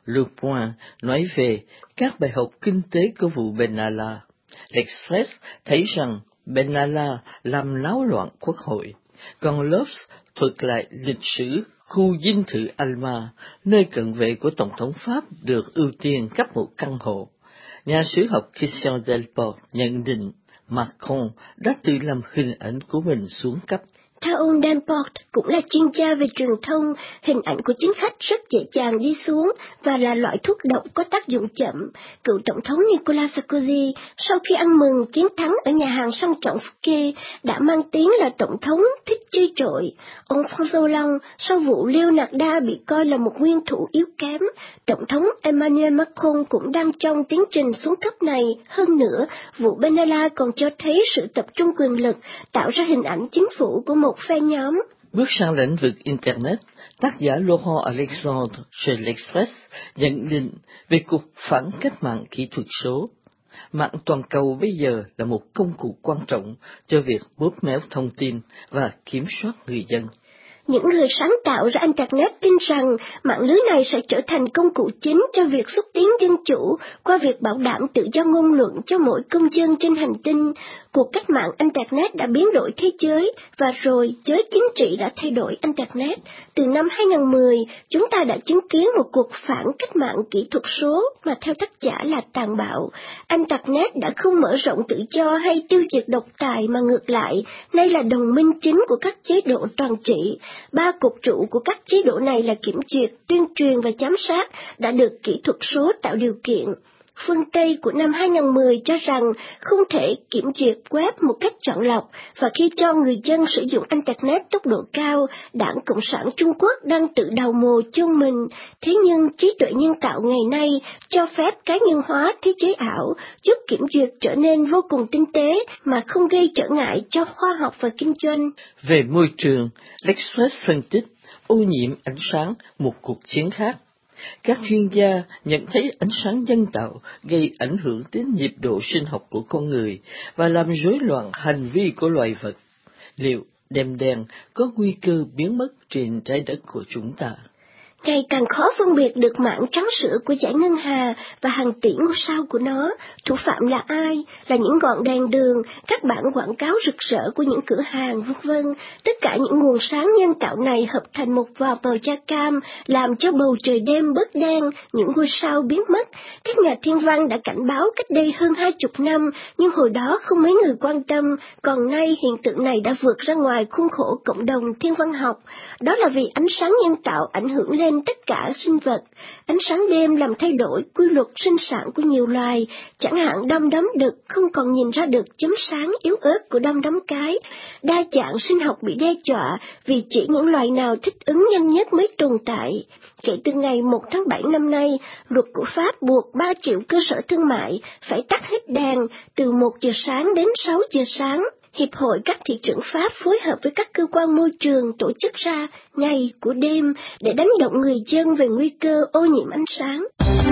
Le Point nói về các bài học kinh tế của vụ Benalla. L'Express thấy rằng Benalla làm náo loạn quốc hội, còn L'Obs thuật lại lịch sử khu dinh thự Alma, nơi cận vệ của Tổng thống Pháp được ưu tiên cấp một căn hộ. Nhà sử học Christian Delport nhận định Macron đã tự làm hình ảnh của mình xuống cấp. Theo ông Delport, cũng là chuyên gia về truyền thông, hình ảnh của chính khách rất dễ dàng đi xuống và là loại thuốc độc có tác dụng chậm. Cựu Tổng thống Nicolas Sarkozy, sau khi ăn mừng chiến thắng ở nhà hàng sang trọng Fouquet, đã mang tiếng là Tổng thống thích chơi trội. Ông François Hollande, sau vụ Leonarda bị coi là một nguyên thủ yếu kém, Tổng thống Emmanuel Macron cũng đang trong tiến trình xuống cấp này. Hơn nữa, vụ Benalla còn cho thấy sự tập trung quyền lực, tạo ra hình ảnh chính phủ của một phe nhóm. Bước sang lĩnh vực Internet, tác giả Laurent Alexandre trên L'Express nhận định về cuộc phản cách mạng kỹ thuật số. Mạng toàn cầu bây giờ là một công cụ quan trọng cho việc bóp méo thông tin và kiểm soát người dân. Những người sáng tạo ra Internet tin rằng mạng lưới này sẽ trở thành công cụ chính cho việc xúc tiến dân chủ qua việc bảo đảm tự do ngôn luận cho mỗi công dân trên hành tinh. Cuộc cách mạng Internet đã biến đổi thế giới, và rồi giới chính trị đã thay đổi Internet. Từ năm hai không một không, chúng ta đã chứng kiến một cuộc phản cách mạng kỹ thuật số mà theo tác giả là tàn bạo. Internet đã không mở rộng tự do hay tiêu diệt độc tài, mà ngược lại, nay là đồng minh chính của các chế độ toàn trị. Ba cột trụ của các chế độ này là kiểm duyệt, tuyên truyền và giám sát đã được kỹ thuật số tạo điều kiện. Phương Tây của năm hai không một không cho rằng không thể kiểm duyệt web một cách chọn lọc, và khi cho người dân sử dụng Internet tốc độ cao, Đảng Cộng sản Trung Quốc đang tự đào mồ chôn mình. Thế nhưng trí tuệ nhân tạo ngày nay cho phép cá nhân hóa thế giới ảo, giúp kiểm duyệt trở nên vô cùng tinh tế mà không gây trở ngại cho khoa học và kinh doanh. Về môi trường, L'Express phân tích ô nhiễm ánh sáng, một cuộc chiến khác. Các chuyên gia nhận thấy ánh sáng nhân tạo gây ảnh hưởng đến nhịp độ sinh học của con người và làm rối loạn hành vi của loài vật. Liệu đêm đen có nguy cơ biến mất trên trái đất của chúng ta? Ngày càng khó phân biệt được mảng trắng sữa của dải ngân hà và hàng tỷ ngôi sao của nó. Thủ phạm là ai? Là những ngọn đèn đường, các bảng quảng cáo rực rỡ của những cửa hàng, vân vân. Tất cả những nguồn sáng nhân tạo này hợp thành một vòng màu da cam, làm cho bầu trời đêm bớt đen, những ngôi sao biến mất. Các nhà thiên văn đã cảnh báo cách đây hơn hai chục năm, nhưng hồi đó không mấy người quan tâm. Còn nay hiện tượng này đã vượt ra ngoài khuôn khổ cộng đồng thiên văn học. Đó là vì ánh sáng nhân tạo ảnh hưởng lên tất cả sinh vật. Ánh sáng đêm làm thay đổi quy luật sinh sản của nhiều loài, chẳng hạn đom đóm đực không còn nhìn ra được chấm sáng yếu ớt của đom đóm cái. Đa dạng sinh học bị đe dọa vì chỉ những loài nào thích ứng nhanh nhất mới tồn tại. Kể từ ngày một tháng bảy năm nay, luật của Pháp buộc ba triệu cơ sở thương mại phải tắt hết đèn từ một giờ sáng đến sáu giờ sáng. Hiệp hội các thị trưởng Pháp phối hợp với các cơ quan môi trường tổ chức ra ngày của đêm để đánh động người dân về nguy cơ ô nhiễm ánh sáng.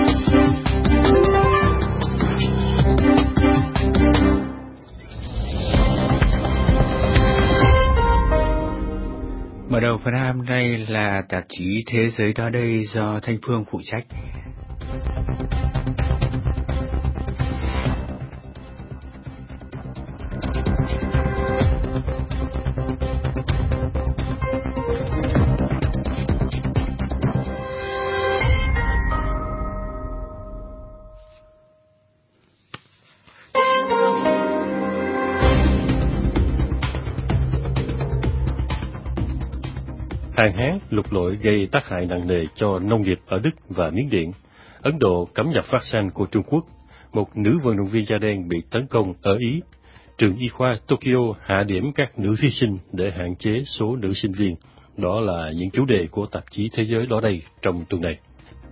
Mở đầu phần hai hôm nay là tạp chí Thế giới đó đây do Thanh Phương phụ trách. Hạn hán, lụt lội gây tác hại nặng nề cho nông nghiệp ở Đức và Miến Điện. Ấn Độ cấm nhập phát xanh của Trung Quốc. Một nữ vận động viên da đen bị tấn công ở Ý. Trường y khoa Tokyo hạ điểm các nữ thí sinh để hạn chế số nữ sinh viên. Đó là những chủ đề của tạp chí Thế giới đó đây trong tuần này.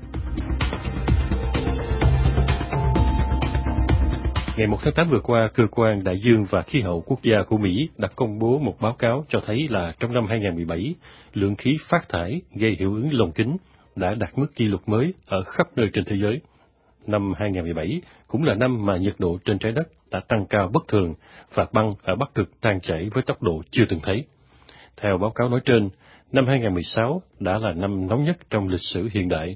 Ngày một tháng tám vừa qua, Cơ quan Đại dương và Khí hậu Quốc gia của Mỹ đã công bố một báo cáo cho thấy là trong năm hai không một bảy, lượng khí phát thải gây hiệu ứng lồng kính đã đạt mức kỷ lục mới ở khắp nơi trên thế giới. Năm hai không một bảy cũng là năm mà nhiệt độ trên trái đất đã tăng cao bất thường và băng ở Bắc Cực tan chảy với tốc độ chưa từng thấy. Theo báo cáo nói trên, năm hai không một sáu đã là năm nóng nhất trong lịch sử hiện đại.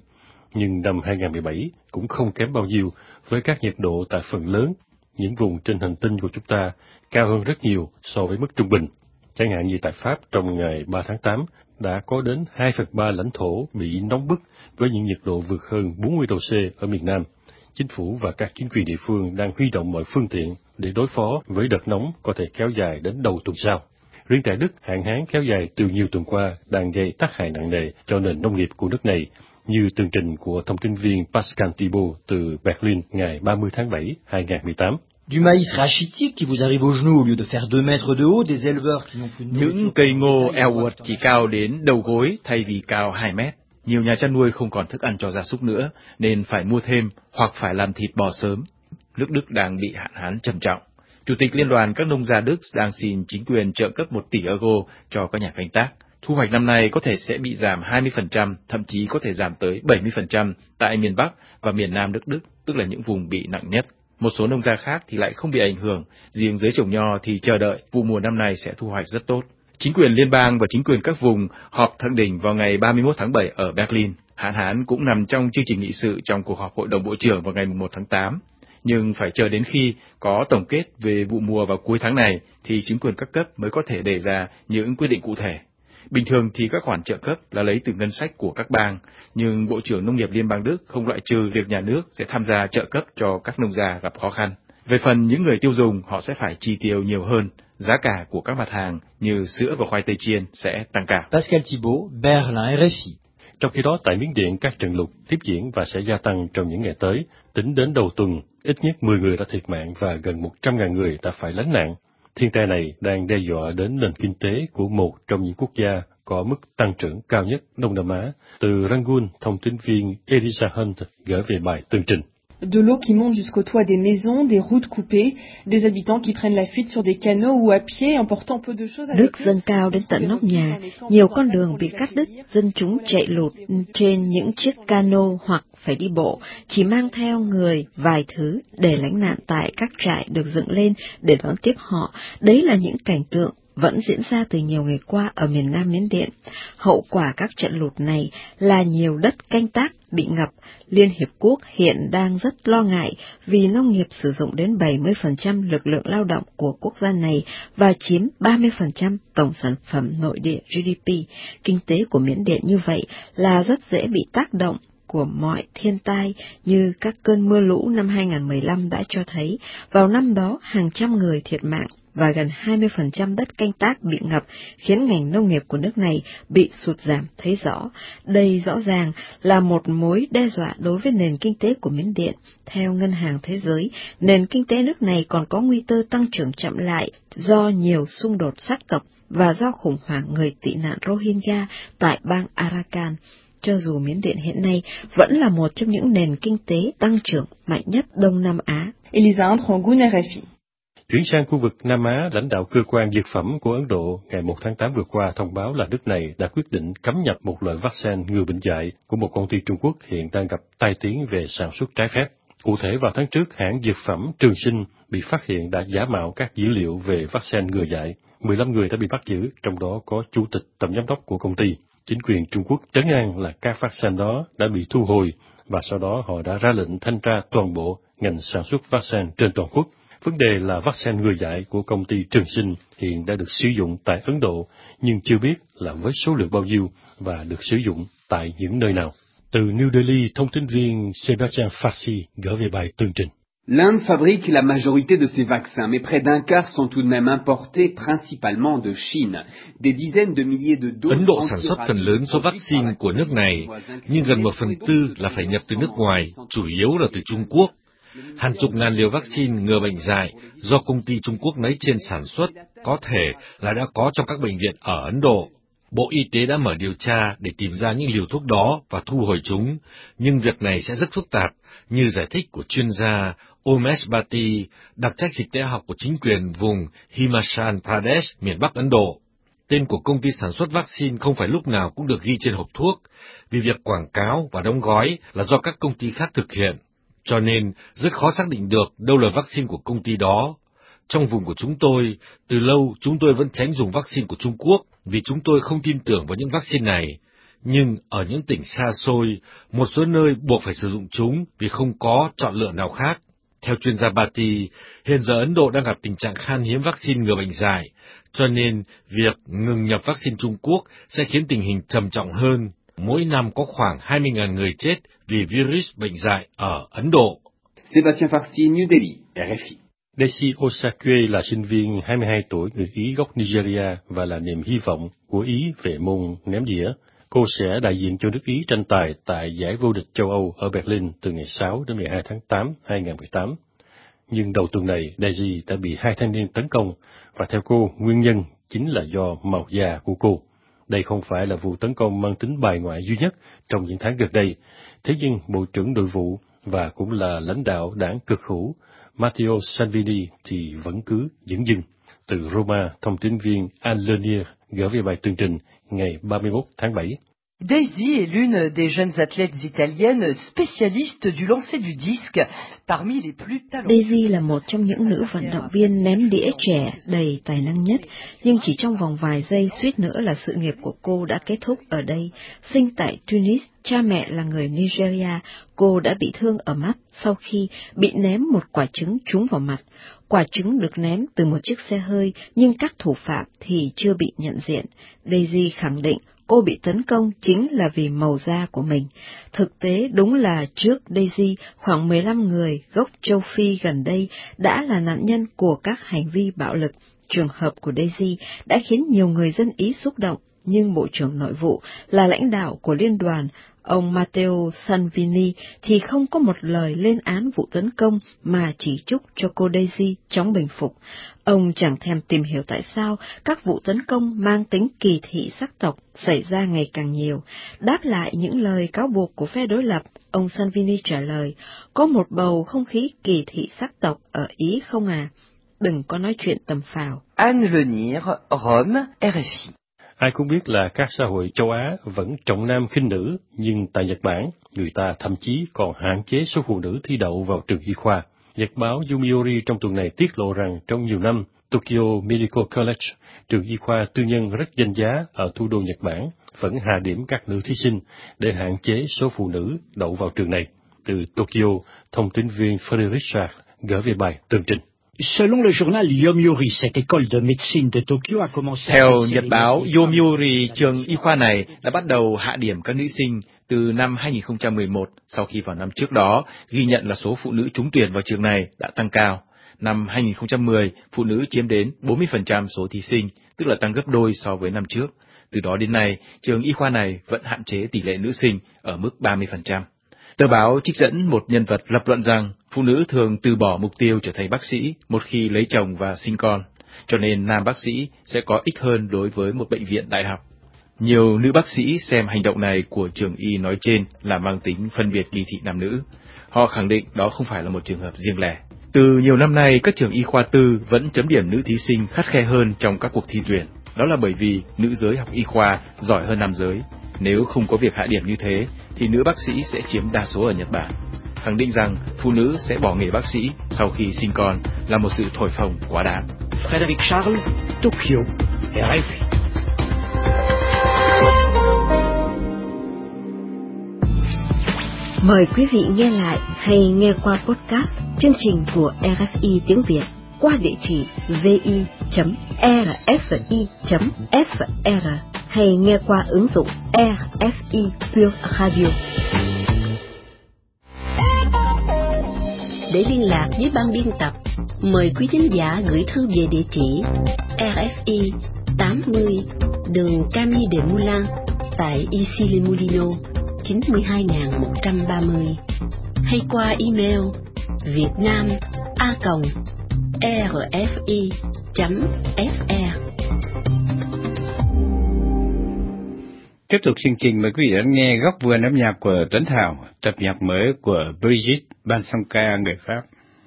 nhưng năm hai không một bảy cũng không kém bao nhiêu với các nhiệt độ tại phần lớn những vùng trên hành tinh của chúng ta cao hơn rất nhiều so với mức trung bình. Chẳng hạn như tại Pháp trong ngày ba tháng tám đã có đến hai phần ba lãnh thổ bị nóng bức với những nhiệt độ vượt hơn bốn mươi độ C ở miền Nam. Chính phủ và các chính quyền địa phương đang huy động mọi phương tiện để đối phó với đợt nóng có thể kéo dài đến đầu tuần sau. Riêng tại Đức, hạn hán kéo dài từ nhiều tuần qua đang gây tác hại nặng nề cho nền nông nghiệp của nước này, như tường trình của thông tin viên Pascal Thibault từ Berlin ngày ba mươi tháng bảy, hai nghìn không trăm mười tám. Du maïs rachitique qui vous arrive aux genoux au lieu de faire deux mètres de haut, des éleveurs qui n'ont plus de Những cây ngô eo uột chỉ cao đến đầu gối thay vì cao hai mét. Nhiều nhà chăn nuôi không còn thức ăn cho gia súc nữa, nên phải mua thêm hoặc phải làm thịt bò sớm. Nước Đức đang bị hạn hán trầm trọng. Chủ tịch Liên đoàn các nông gia Đức đang xin chính quyền trợ cấp một tỷ euro cho các nhà canh tác. Thu hoạch năm nay có thể sẽ bị giảm hai mươi phần trăm, thậm chí có thể giảm tới bảy mươi phần trăm tại miền Bắc và miền Nam nước Đức, tức là những vùng bị nặng nhất. Một số nông gia khác thì lại không bị ảnh hưởng, riêng giới trồng nho thì chờ đợi vụ mùa năm nay sẽ thu hoạch rất tốt. Chính quyền liên bang và chính quyền các vùng họp thượng đỉnh vào ngày ba mươi mốt tháng bảy ở Berlin. Hạn hán cũng nằm trong chương trình nghị sự trong cuộc họp Hội đồng Bộ trưởng vào ngày mùng một tháng tám. Nhưng phải chờ đến khi có tổng kết về vụ mùa vào cuối tháng này thì chính quyền các cấp mới có thể đề ra những quyết định cụ thể. Bình thường thì các khoản trợ cấp là lấy từ ngân sách của các bang, nhưng Bộ trưởng Nông nghiệp Liên bang Đức không loại trừ việc nhà nước sẽ tham gia trợ cấp cho các nông gia gặp khó khăn. Về phần những người tiêu dùng, họ sẽ phải chi tiêu nhiều hơn, giá cả của các mặt hàng như sữa và khoai tây chiên sẽ tăng cao. Pascal Thibault, Berlin, R F I. Trong khi đó, tại Miến Điện, các trận lụt tiếp diễn và sẽ gia tăng trong những ngày tới. Tính đến đầu tuần, ít nhất mười người đã thiệt mạng và gần một trăm nghìn người đã phải lánh nạn. Thiên tai này đang đe dọa đến nền kinh tế của một trong những quốc gia có mức tăng trưởng cao nhất Đông Nam Á. Từ Rangoon, thông tin viên Elisa Hunt gửi về bài tường trình. De l'eau qui monte jusqu'au toit des maisons, des routes coupées, des habitants qui prennent la fuite sur des canots ou à pied, emportant peu de choses avec eux. Nước dâng cao đến tận nóc nhà, nhiều con đường bị cắt đứt, dân chúng chạy lụt trên những chiếc cano hoặc phải đi bộ, chỉ mang theo người vài thứ để lánh nạn tại các trại được dựng lên để đón tiếp họ. Đấy là những cảnh tượng vẫn diễn ra từ nhiều ngày qua ở miền Nam Miến Điện. Hậu quả các trận lụt này là nhiều đất canh tác bị ngập. Liên Hiệp Quốc hiện đang rất lo ngại vì nông nghiệp sử dụng đến bảy mươi phần trăm lực lượng lao động của quốc gia này và chiếm ba mươi phần trăm tổng sản phẩm nội địa G D P. Kinh tế của Miến Điện như vậy là rất dễ bị tác động của mọi thiên tai như các cơn mưa lũ năm hai không một lăm đã cho thấy. Vào năm đó, hàng trăm người thiệt mạng và gần hai mươi phần trăm đất canh tác bị ngập, khiến ngành nông nghiệp của nước này bị sụt giảm thấy rõ. Đây rõ ràng là một mối đe dọa đối với nền kinh tế của Miến Điện. Theo Ngân hàng Thế giới, nền kinh tế nước này còn có nguy cơ tăng trưởng chậm lại do nhiều xung đột sắc tộc và do khủng hoảng người tị nạn Rohingya tại bang Arakan. Cho dù Miến Điện hiện nay vẫn là một trong những nền kinh tế tăng trưởng mạnh nhất Đông Nam Á. Elisa Hunt, Rangoon, R F I. Chuyển sang khu vực Nam Á, lãnh đạo cơ quan dược phẩm của Ấn Độ ngày một tháng tám vừa qua thông báo là nước này đã quyết định cấm nhập một loại vaccine ngừa bệnh dại của một công ty Trung Quốc hiện đang gặp tai tiếng về sản xuất trái phép. Cụ thể, vào tháng trước, hãng dược phẩm Trường Sinh bị phát hiện đã giả mạo các dữ liệu về vaccine ngừa dại. mười lăm người đã bị bắt giữ, trong đó có chủ tịch tổng giám đốc của công ty. Chính quyền Trung Quốc trấn an là các vaccine đó đã bị thu hồi và sau đó họ đã ra lệnh thanh tra toàn bộ ngành sản xuất vaccine trên toàn quốc. Vấn đề là vaccine ngừa dại của công ty Trường Sinh hiện đã được sử dụng tại Ấn Độ, nhưng chưa biết là với số lượng bao nhiêu và được sử dụng tại những nơi nào. Từ New Delhi, thông tin viên Sébastien Farsi gửi về bài tường trình. L'Inde fabrique la majorité de ces vaccins, mais près d'un quart sont tout de même importés principalement de Chine. Des dizaines de milliers de doses. Ấn Độ sản xuất phần lớn số vaccine của nước này, nhưng gần một phần tư là phải nhập từ nước ngoài, chủ yếu là từ Trung Quốc. Hàng chục ngàn liều vaccine ngừa bệnh dại do công ty Trung Quốc nói trên sản xuất có thể là đã có trong các bệnh viện ở Ấn Độ. Bộ Y tế đã mở điều tra để tìm ra những liều thuốc đó và thu hồi chúng, nhưng việc này sẽ rất phức tạp, như giải thích của chuyên gia Umesh Bhatti, đặc trách dịch tễ học của chính quyền vùng Himachal Pradesh, miền Bắc Ấn Độ. Tên của công ty sản xuất vaccine không phải lúc nào cũng được ghi trên hộp thuốc, vì việc quảng cáo và đóng gói là do các công ty khác thực hiện, cho nên rất khó xác định được đâu là vaccine của công ty đó. Trong vùng của chúng tôi, từ lâu chúng tôi vẫn tránh dùng vaccine của Trung Quốc vì chúng tôi không tin tưởng vào những vaccine này. Nhưng ở những tỉnh xa xôi, một số nơi buộc phải sử dụng chúng vì không có chọn lựa nào khác. Theo chuyên gia Bhatti, hiện giờ Ấn Độ đang gặp tình trạng khan hiếm vaccine ngừa bệnh dại, cho nên việc ngừng nhập vaccine Trung Quốc sẽ khiến tình hình trầm trọng hơn. Mỗi năm có khoảng hai mươi nghìn người chết vì virus bệnh dại ở Ấn Độ. Sébastien Farsi, New Delhi, R F I. Desi Osakwe là sinh viên hai mươi hai tuổi người Ý gốc Nigeria và là niềm hy vọng của Ý về môn ném dĩa. Cô sẽ đại diện cho nước Ý tranh tài tại giải vô địch châu Âu ở Berlin từ ngày sáu đến mười hai tháng tám năm hai nghìn không trăm mười tám. Nhưng đầu tuần này, Daisy đã bị hai thanh niên tấn công, và theo cô, nguyên nhân chính là do màu da của cô. Đây không phải là vụ tấn công mang tính bài ngoại duy nhất trong những tháng gần đây. Thế nhưng Bộ trưởng Nội vụ và cũng là lãnh đạo đảng cực hữu Matteo Salvini thì vẫn cứ dửng dưng. Từ Roma, thông tin viên Anne Lenier gửi về bài tường trình ngày ba mươi mốt tháng bảy. Daisy est l'une des jeunes athlètes italiennes spécialistes du lancer du disque, parmi les plus talentueuses. Daisy là một trong những nữ vận động viên ném đĩa trẻ đầy tài năng nhất, nhưng chỉ trong vòng vài giây suýt nữa là sự nghiệp của cô đã kết thúc ở đây. Sinh tại Tunis, cha mẹ là người Nigeria, cô đã bị thương ở mắt sau khi bị ném một quả trứng trúng vào mặt. Quả trứng được ném từ một chiếc xe hơi, nhưng các thủ phạm thì chưa bị nhận diện. Daisy khẳng định cô bị tấn công chính là vì màu da của mình. Thực tế đúng là trước Daisy, khoảng mười lăm người gốc châu Phi gần đây đã là nạn nhân của các hành vi bạo lực. Trường hợp của Daisy đã khiến nhiều người dân Ý xúc động, nhưng Bộ trưởng Nội vụ là lãnh đạo của liên đoàn, ông Matteo Salvini thì không có một lời lên án vụ tấn công mà chỉ chúc cho cô Daisy chóng bình phục. Ông chẳng thèm tìm hiểu tại sao các vụ tấn công mang tính kỳ thị sắc tộc xảy ra ngày càng nhiều. Đáp lại những lời cáo buộc của phe đối lập, ông Salvini trả lời, có một bầu không khí kỳ thị sắc tộc ở Ý không à? Đừng có nói chuyện tầm phào. Anne Lenier, Rome, R F I. Ai cũng biết là các xã hội châu Á vẫn trọng nam khinh nữ, nhưng tại Nhật Bản, người ta thậm chí còn hạn chế số phụ nữ thi đậu vào trường y khoa. Nhật báo Yomiuri trong tuần này tiết lộ rằng trong nhiều năm, Tokyo Medical College, trường y khoa tư nhân rất danh giá ở thủ đô Nhật Bản, vẫn hạ điểm các nữ thí sinh để hạn chế số phụ nữ đậu vào trường này. Từ Tokyo, thông tin viên Frédéric gửi về bài tường trình. Selon le journal Yomiuri, cette école de médecine de Tokyo a commencé. Theo nhật báo Yomiuri, trường y khoa này đã bắt đầu hạ điểm các nữ sinh từ năm hai nghìn không trăm mười một, sau khi vào năm trước đó ghi nhận là số phụ nữ trúng tuyển vào trường này đã tăng cao. Năm hai nghìn không trăm mười, phụ nữ chiếm đến bốn mươi phần trăm số thí sinh, tức là tăng gấp đôi so với năm trước. Từ đó đến nay, trường y khoa này vẫn hạn chế tỷ lệ nữ sinh ở mức ba mươi phần trăm. Tờ báo trích dẫn một nhân vật lập luận rằng phụ nữ thường từ bỏ mục tiêu trở thành bác sĩ một khi lấy chồng và sinh con, cho nên nam bác sĩ sẽ có ích hơn đối với một bệnh viện đại học. Nhiều nữ bác sĩ xem hành động này của trường y nói trên là mang tính phân biệt kỳ thị nam nữ. Họ khẳng định đó không phải là một trường hợp riêng lẻ. Từ nhiều năm nay, các trường y khoa tư vẫn chấm điểm nữ thí sinh khắt khe hơn trong các cuộc thi tuyển. Đó là bởi vì nữ giới học y khoa giỏi hơn nam giới. Nếu không có việc hạ điểm như thế, thì nữ bác sĩ sẽ chiếm đa số ở Nhật Bản. Khẳng định rằng phụ nữ sẽ bỏ nghề bác sĩ sau khi sinh con là một sự thổi phồng quá đáng. Frédéric Charles, Tokyo, R F I. Mời quý vị nghe lại hay nghe qua podcast chương trình của R F I tiếng Việt qua địa chỉ vi chấm rfi chấm fr hay nghe qua ứng dụng R F I Pure Radio. Để liên lạc với ban biên tập, mời quý thính giả gửi thư về địa chỉ R F I tám mươi đường Camille Desmoulins tại Issy-les-Moulineaux chín mươi hai nghìn một trăm ba mươi hay qua email vietnam a còng rfi chấm fr. Tiếp tục chương trình, mời quý vị đón nghe Góc vườn âm nhạc của Tuấn Thảo, tập nhạc mới của Brigitte Bansonka người Pháp.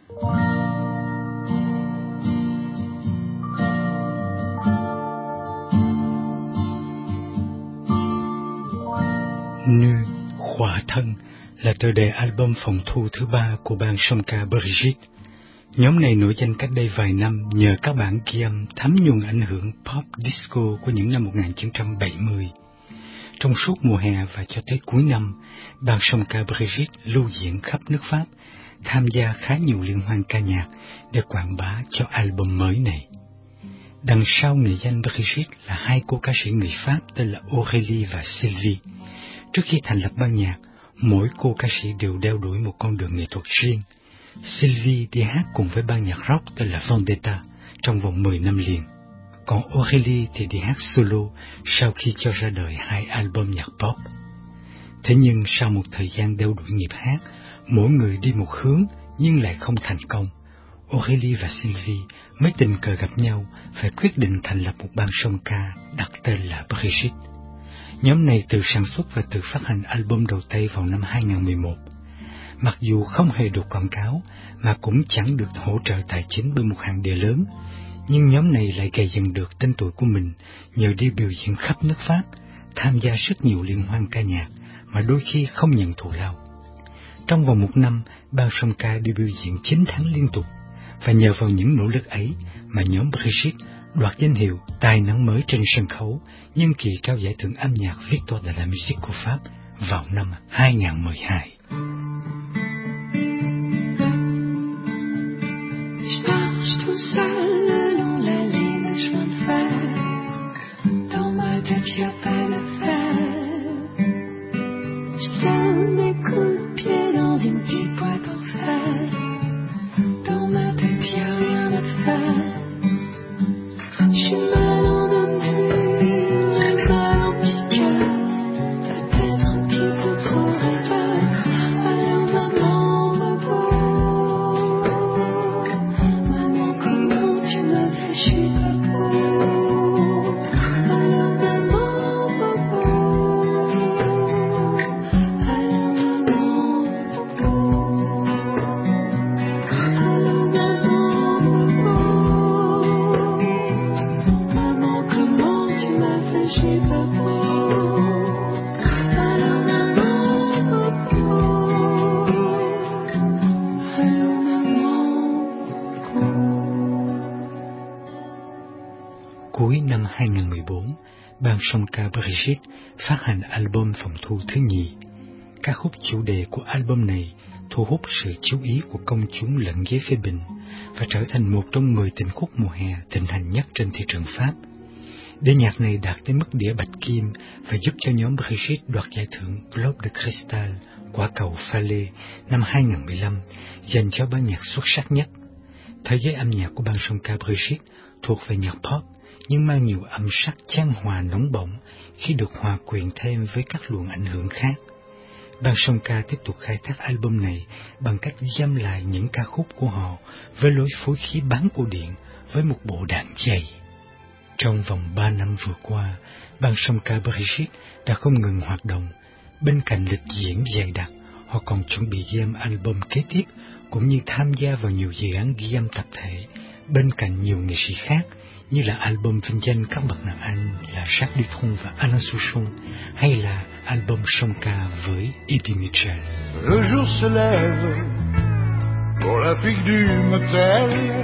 Nư, khỏa thân là tựa đề album phòng thu thứ ba của Bansonka Brigitte. Nhóm này nổi danh cách đây vài năm nhờ các bản ghi âm thấm nhuần ảnh hưởng pop disco của những năm một nghìn chín trăm bảy mươi. Trong suốt mùa hè và cho tới cuối năm, ban Somca Brigitte lưu diễn khắp nước Pháp, tham gia khá nhiều liên hoan ca nhạc để quảng bá cho album mới này. Đằng sau nghệ danh Brigitte là hai cô ca sĩ người Pháp tên là Aurélie và Sylvie. Trước khi thành lập ban nhạc, mỗi cô ca sĩ đều đeo đuổi một con đường nghệ thuật riêng. Sylvie đi hát cùng với ban nhạc rock tên là Vendetta trong vòng mười năm liền. Còn Aurélie thì đi hát solo sau khi cho ra đời hai album nhạc pop. Thế nhưng sau một thời gian đeo đuổi nghiệp hát, mỗi người đi một hướng nhưng lại không thành công. Aurélie và Sylvie mới tình cờ gặp nhau, phải quyết định thành lập một ban song ca đặt tên là Brigitte. Nhóm này tự sản xuất và tự phát hành album đầu tay vào năm hai không một một. Mặc dù không hề được quảng cáo, mà cũng chẳng được hỗ trợ tài chính bởi một hãng đĩa lớn, nhưng nhóm này lại gây dựng được tên tuổi của mình nhờ đi biểu diễn khắp nước Pháp, tham gia rất nhiều liên hoan ca nhạc mà đôi khi không nhận thù lao. Trong vòng một năm, ban song ca đi biểu diễn chín tháng liên tục, và nhờ vào những nỗ lực ấy mà nhóm Brigitte đoạt danh hiệu tài năng mới trên sân khấu nhân kỳ trao giải thưởng âm nhạc Victoire de la Musique của Pháp vào năm hai không một hai. Cuối năm hai không một bốn, ban song ca Brigitte phát hành album phòng thu thứ nhì. Ca khúc chủ đề của album này thu hút sự chú ý của công chúng lẫn giới phê bình và trở thành một trong mười tình khúc mùa hè thịnh hành nhất trên thị trường Pháp. Đĩa nhạc này đạt tới mức đĩa bạch kim và giúp cho nhóm Brigitte đoạt giải thưởng Globe de Cristal quả cầu Fallet năm hai không một lăm dành cho ban nhạc xuất sắc nhất. Thế giới âm nhạc của ban song ca Brigitte thuộc về nhạc pop nhưng mang nhiều âm sắc chan hòa nóng bỏng khi được hòa quyện thêm với các luồng ảnh hưởng khác. Ban song ca tiếp tục khai thác album này bằng cách ghi âm lại những ca khúc của họ với lối phối khí bán cổ điển với một bộ đàn dày. Trong vòng ba năm vừa qua, ban song ca Brigitte đã không ngừng hoạt động. Bên cạnh lịch diễn dày đặc, họ còn chuẩn bị ghi âm album kế tiếp cũng như tham gia vào nhiều dự án ghi âm tập thể bên cạnh nhiều nghệ sĩ khác, như là album vinh danh các bậc nàng Anh là Jacques Dutronc và Alain Souchon, hay là album song ca với Eddie Mitchell. Le jour se lève pour la pique du motel.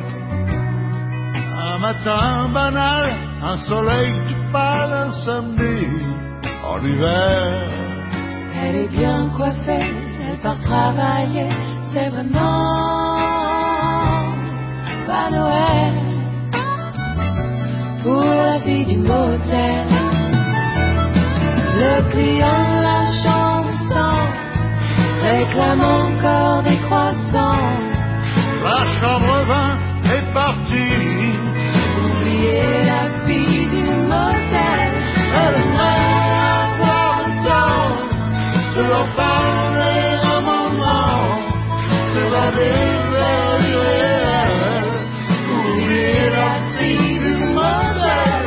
Un matin banal, un soleil qui pâle, un samedi en hiver. Elle est bien coiffée, elle part travailler, c'est vraiment pas Noël. Pour la fille du motel, le client de la chambre cent réclame encore des croissants. La chambre vingt est partie. Oubliez la fille du motel, elle aimerait avoir le temps de leur parler un moment, de la réveiller. Oubliez la fille du motel.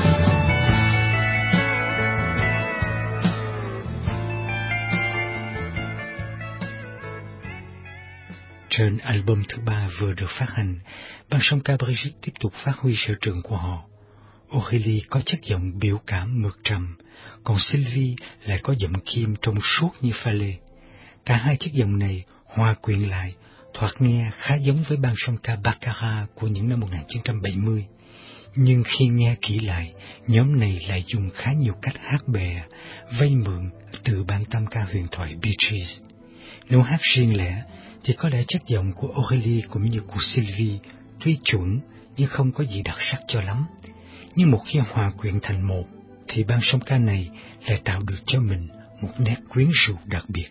Trên album thứ ba vừa được phát hành, ban song ca Brigitte tiếp tục phát huy sở trường của họ. Aurélie có chất giọng biểu cảm mượt trầm, còn Sylvie lại có giọng kim trong suốt như pha lê. Cả hai chất giọng này hòa quyện lại, thoạt nghe khá giống với ban song ca Baccarat của những năm một nghìn chín trăm bảy mươi. Nhưng khi nghe kỹ lại, nhóm này lại dùng khá nhiều cách hát bè, vay mượn từ ban tam ca huyền thoại Bee Gees. Nếu hát riêng lẻ, thì có lẽ chất giọng của Aurélie cũng như của Sylvie tuy chuẩn nhưng không có gì đặc sắc cho lắm. Nhưng một khi hòa quyện thành một, thì ban song ca này lại tạo được cho mình một nét quyến rũ đặc biệt.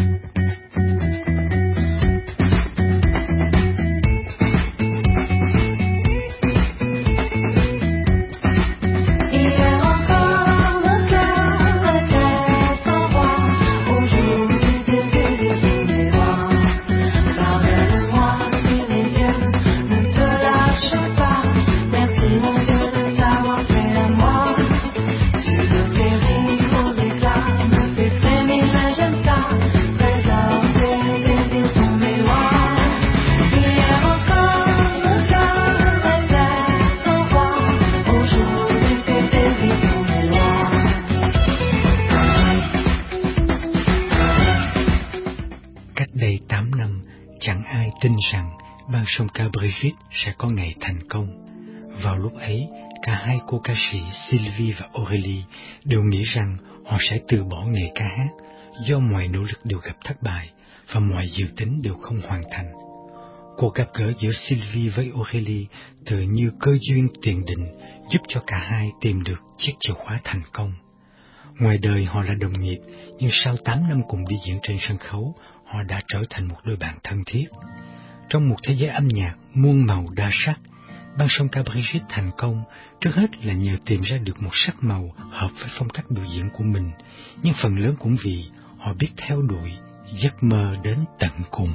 Tin rằng ban song ca Brigitte sẽ có ngày thành công. Vào lúc ấy, cả hai cô ca sĩ Sylvie và Aurélie đều nghĩ rằng họ sẽ từ bỏ nghề ca hát do mọi nỗ lực đều gặp thất bại và mọi dự tính đều không hoàn thành. Cuộc gặp gỡ giữa Sylvie với Aurélie tự như cơ duyên tiền định giúp cho cả hai tìm được chiếc chìa khóa thành công. Ngoài đời họ là đồng nghiệp, nhưng sau tám năm cùng đi diễn trên sân khấu, họ đã trở thành một đôi bạn thân thiết. Trong một thế giới âm nhạc muôn màu đa sắc, ban song ca Brigitte thành công trước hết là nhờ tìm ra được một sắc màu hợp với phong cách biểu diễn của mình, nhưng phần lớn cũng vì họ biết theo đuổi giấc mơ đến tận cùng.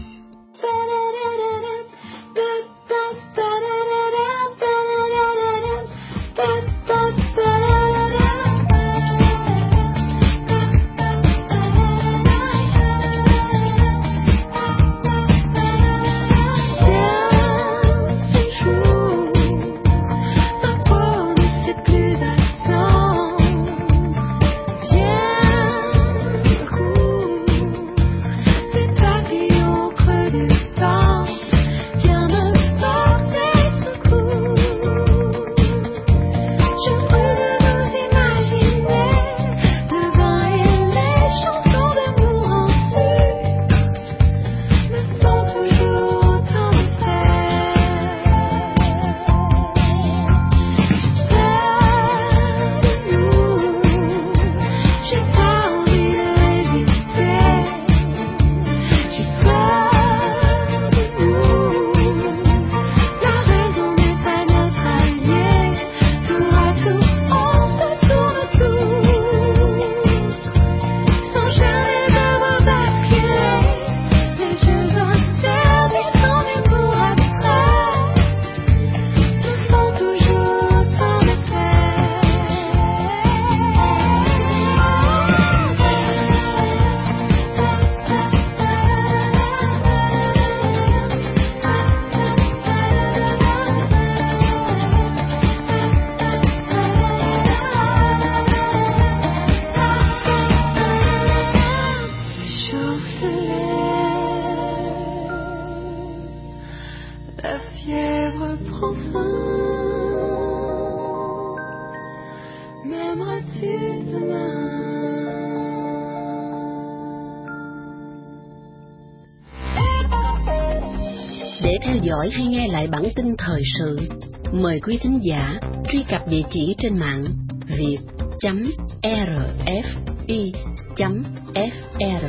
Để theo dõi hay nghe lại bản tin thời sự, mời quý thính giả truy cập địa chỉ trên mạng việt chấm rờ ép i chấm ép rờ.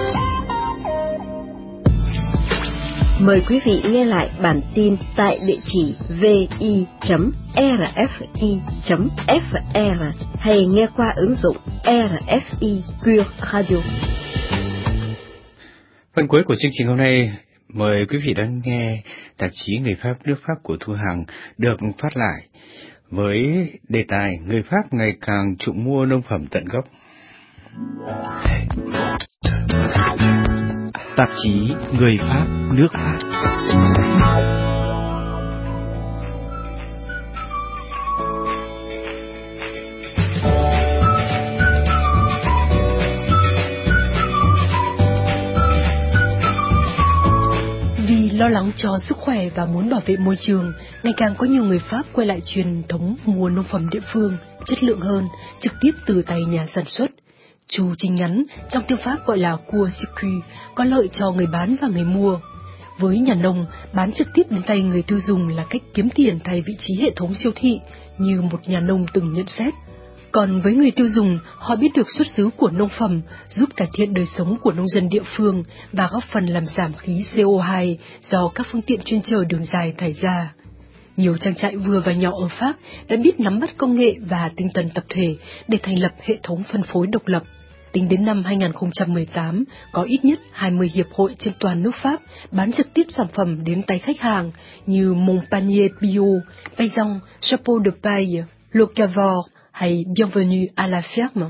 Mời quý vị nghe lại bản tin tại địa chỉ vi chấm rờ ép i chấm ép rờ hay nghe qua ứng dụng rờ ép i Pure Radio. Phần cuối của chương trình hôm nay, mời quý vị đón nghe tạp chí Người Pháp nước Pháp của Thu Hằng được phát lại với đề tài Người Pháp ngày càng chuộng mua nông phẩm tận gốc. Tạp chí Người Pháp nước Pháp. Vì lo lắng cho sức khỏe và muốn bảo vệ môi trường, ngày càng có nhiều người Pháp quay lại truyền thống mua nông phẩm địa phương, chất lượng hơn, trực tiếp từ tay nhà sản xuất. Chu trình ngắn, trong tiếng Pháp gọi là court circuit, có lợi cho người bán và người mua. Với nhà nông, bán trực tiếp đến tay người tiêu dùng là cách kiếm tiền thay vị trí hệ thống siêu thị, như một nhà nông từng nhận xét. Còn với người tiêu dùng, họ biết được xuất xứ của nông phẩm, giúp cải thiện đời sống của nông dân địa phương và góp phần làm giảm khí C O hai do các phương tiện chuyên chở đường dài thải ra. Nhiều trang trại vừa và nhỏ ở Pháp đã biết nắm bắt công nghệ và tinh thần tập thể để thành lập hệ thống phân phối độc lập. Tính đến năm hai nghìn không trăm mười tám, có ít nhất hai mươi hiệp hội trên toàn nước Pháp bán trực tiếp sản phẩm đến tay khách hàng như Mon Panier Bio, Paysan, Chapeau de Paille, Locavor hay Bienvenue à la Ferme.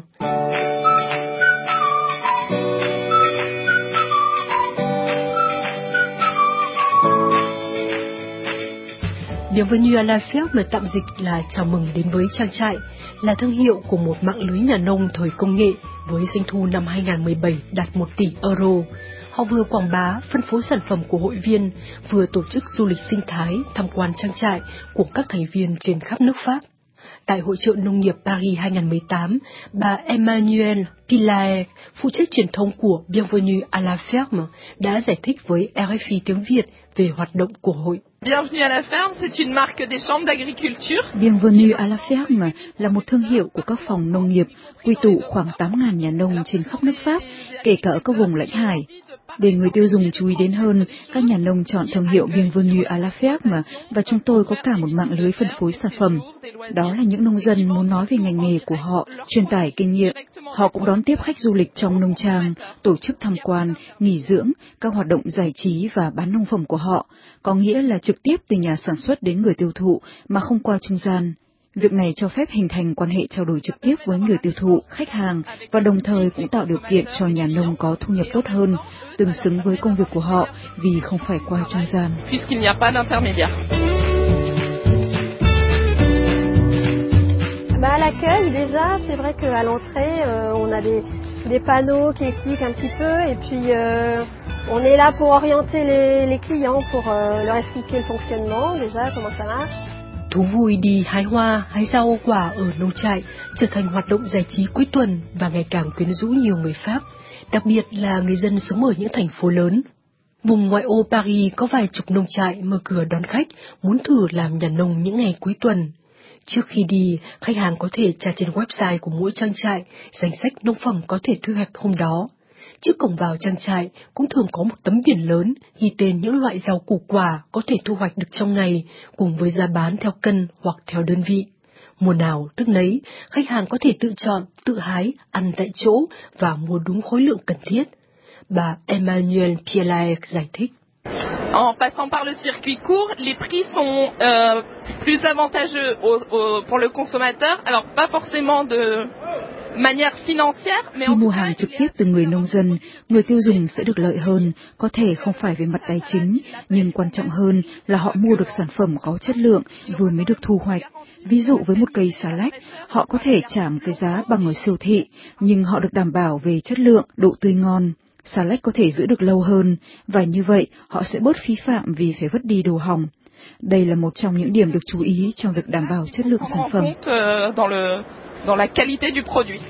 Bienvenue à la Ferme tạm dịch là chào mừng đến với trang trại, là thương hiệu của một mạng lưới nhà nông thời công nghệ với doanh thu năm hai nghìn không trăm mười bảy đạt một tỷ euro. Họ vừa quảng bá, phân phối sản phẩm của hội viên, vừa tổ chức du lịch sinh thái, tham quan trang trại của các thành viên trên khắp nước Pháp. Tại Hội chợ Nông nghiệp Paris hai nghìn không trăm mười tám, bà Emmanuelle Pilaer, phụ trách truyền thông của Bienvenue à la Ferme, đã giải thích với R F I tiếng Việt về hoạt động của hội. Bienvenue à la Ferme, c'est une marque des chambres d'agriculture. Bienvenue à la Ferme là một thương hiệu của các phòng nông nghiệp, quy tụ khoảng tám nghìn nhà nông trên khắp nước Pháp, kể cả ở các vùng lãnh hải. Để người tiêu dùng chú ý đến hơn, các nhà nông chọn thương hiệu Bienvenue à la Ferme và chúng tôi có cả một mạng lưới phân phối sản phẩm. Đó là những nông dân muốn nói về ngành nghề của họ, truyền tải kinh nghiệm. Họ cũng đón tiếp khách du lịch trong nông trang, tổ chức tham quan, nghỉ dưỡng, các hoạt động giải trí và bán nông phẩm của họ, có nghĩa là trực tiếp từ nhà sản xuất đến người tiêu thụ mà không qua trung gian. Việc này cho phép hình thành quan hệ trao đổi trực tiếp với người tiêu thụ, khách hàng và đồng thời cũng tạo điều kiện cho nhà nông có thu nhập tốt hơn, tương xứng với công việc của họ vì không phải qua trung gian. Bah, à l'accueil, déjà, c'est vrai qu'à l'entrée, euh, on a des, des panneaux qui expliquent un petit peu et puis euh, on est là pour orienter les, les clients, pour euh, leur expliquer le fonctionnement, déjà, comment ça marche. Thú vui đi hái hoa, hái rau quả ở nông trại trở thành hoạt động giải trí cuối tuần và ngày càng quyến rũ nhiều người Pháp, đặc biệt là người dân sống ở những thành phố lớn. Vùng ngoại ô Paris có vài chục nông trại mở cửa đón khách muốn thử làm nhà nông những ngày cuối tuần. Trước khi đi, khách hàng có thể tra trên website của mỗi trang trại danh sách nông phẩm có thể thu hoạch hôm đó. Trước cổng vào trang trại cũng thường có một tấm biển lớn ghi tên những loại rau củ quả có thể thu hoạch được trong ngày, cùng với giá bán theo cân hoặc theo đơn vị. Mùa nào tức nấy, khách hàng có thể tự chọn, tự hái, ăn tại chỗ và mua đúng khối lượng cần thiết. Bà Emmanuelle Pilaer giải thích. En passant par le circuit court, les prix sont euh, plus avantageux au, au, pour le consommateur. Alors pas forcément de manière financière, mais khi mua hàng trực tiếp từ người nông dân, người tiêu dùng sẽ được lợi hơn, có thể không phải về mặt tài chính, nhưng quan trọng hơn là họ mua được sản phẩm có chất lượng vừa mới được thu hoạch. Ví dụ với một cây xà lách, họ có thể trả một cái giá bằng ở siêu thị, nhưng họ được đảm bảo về chất lượng, độ tươi ngon. Xà lách có thể giữ được lâu hơn, và như vậy họ sẽ bớt phí phạm vì phải vứt đi đồ hỏng. Đây là một trong những điểm được chú ý trong việc đảm bảo chất lượng sản phẩm. Dans la qualité du produit.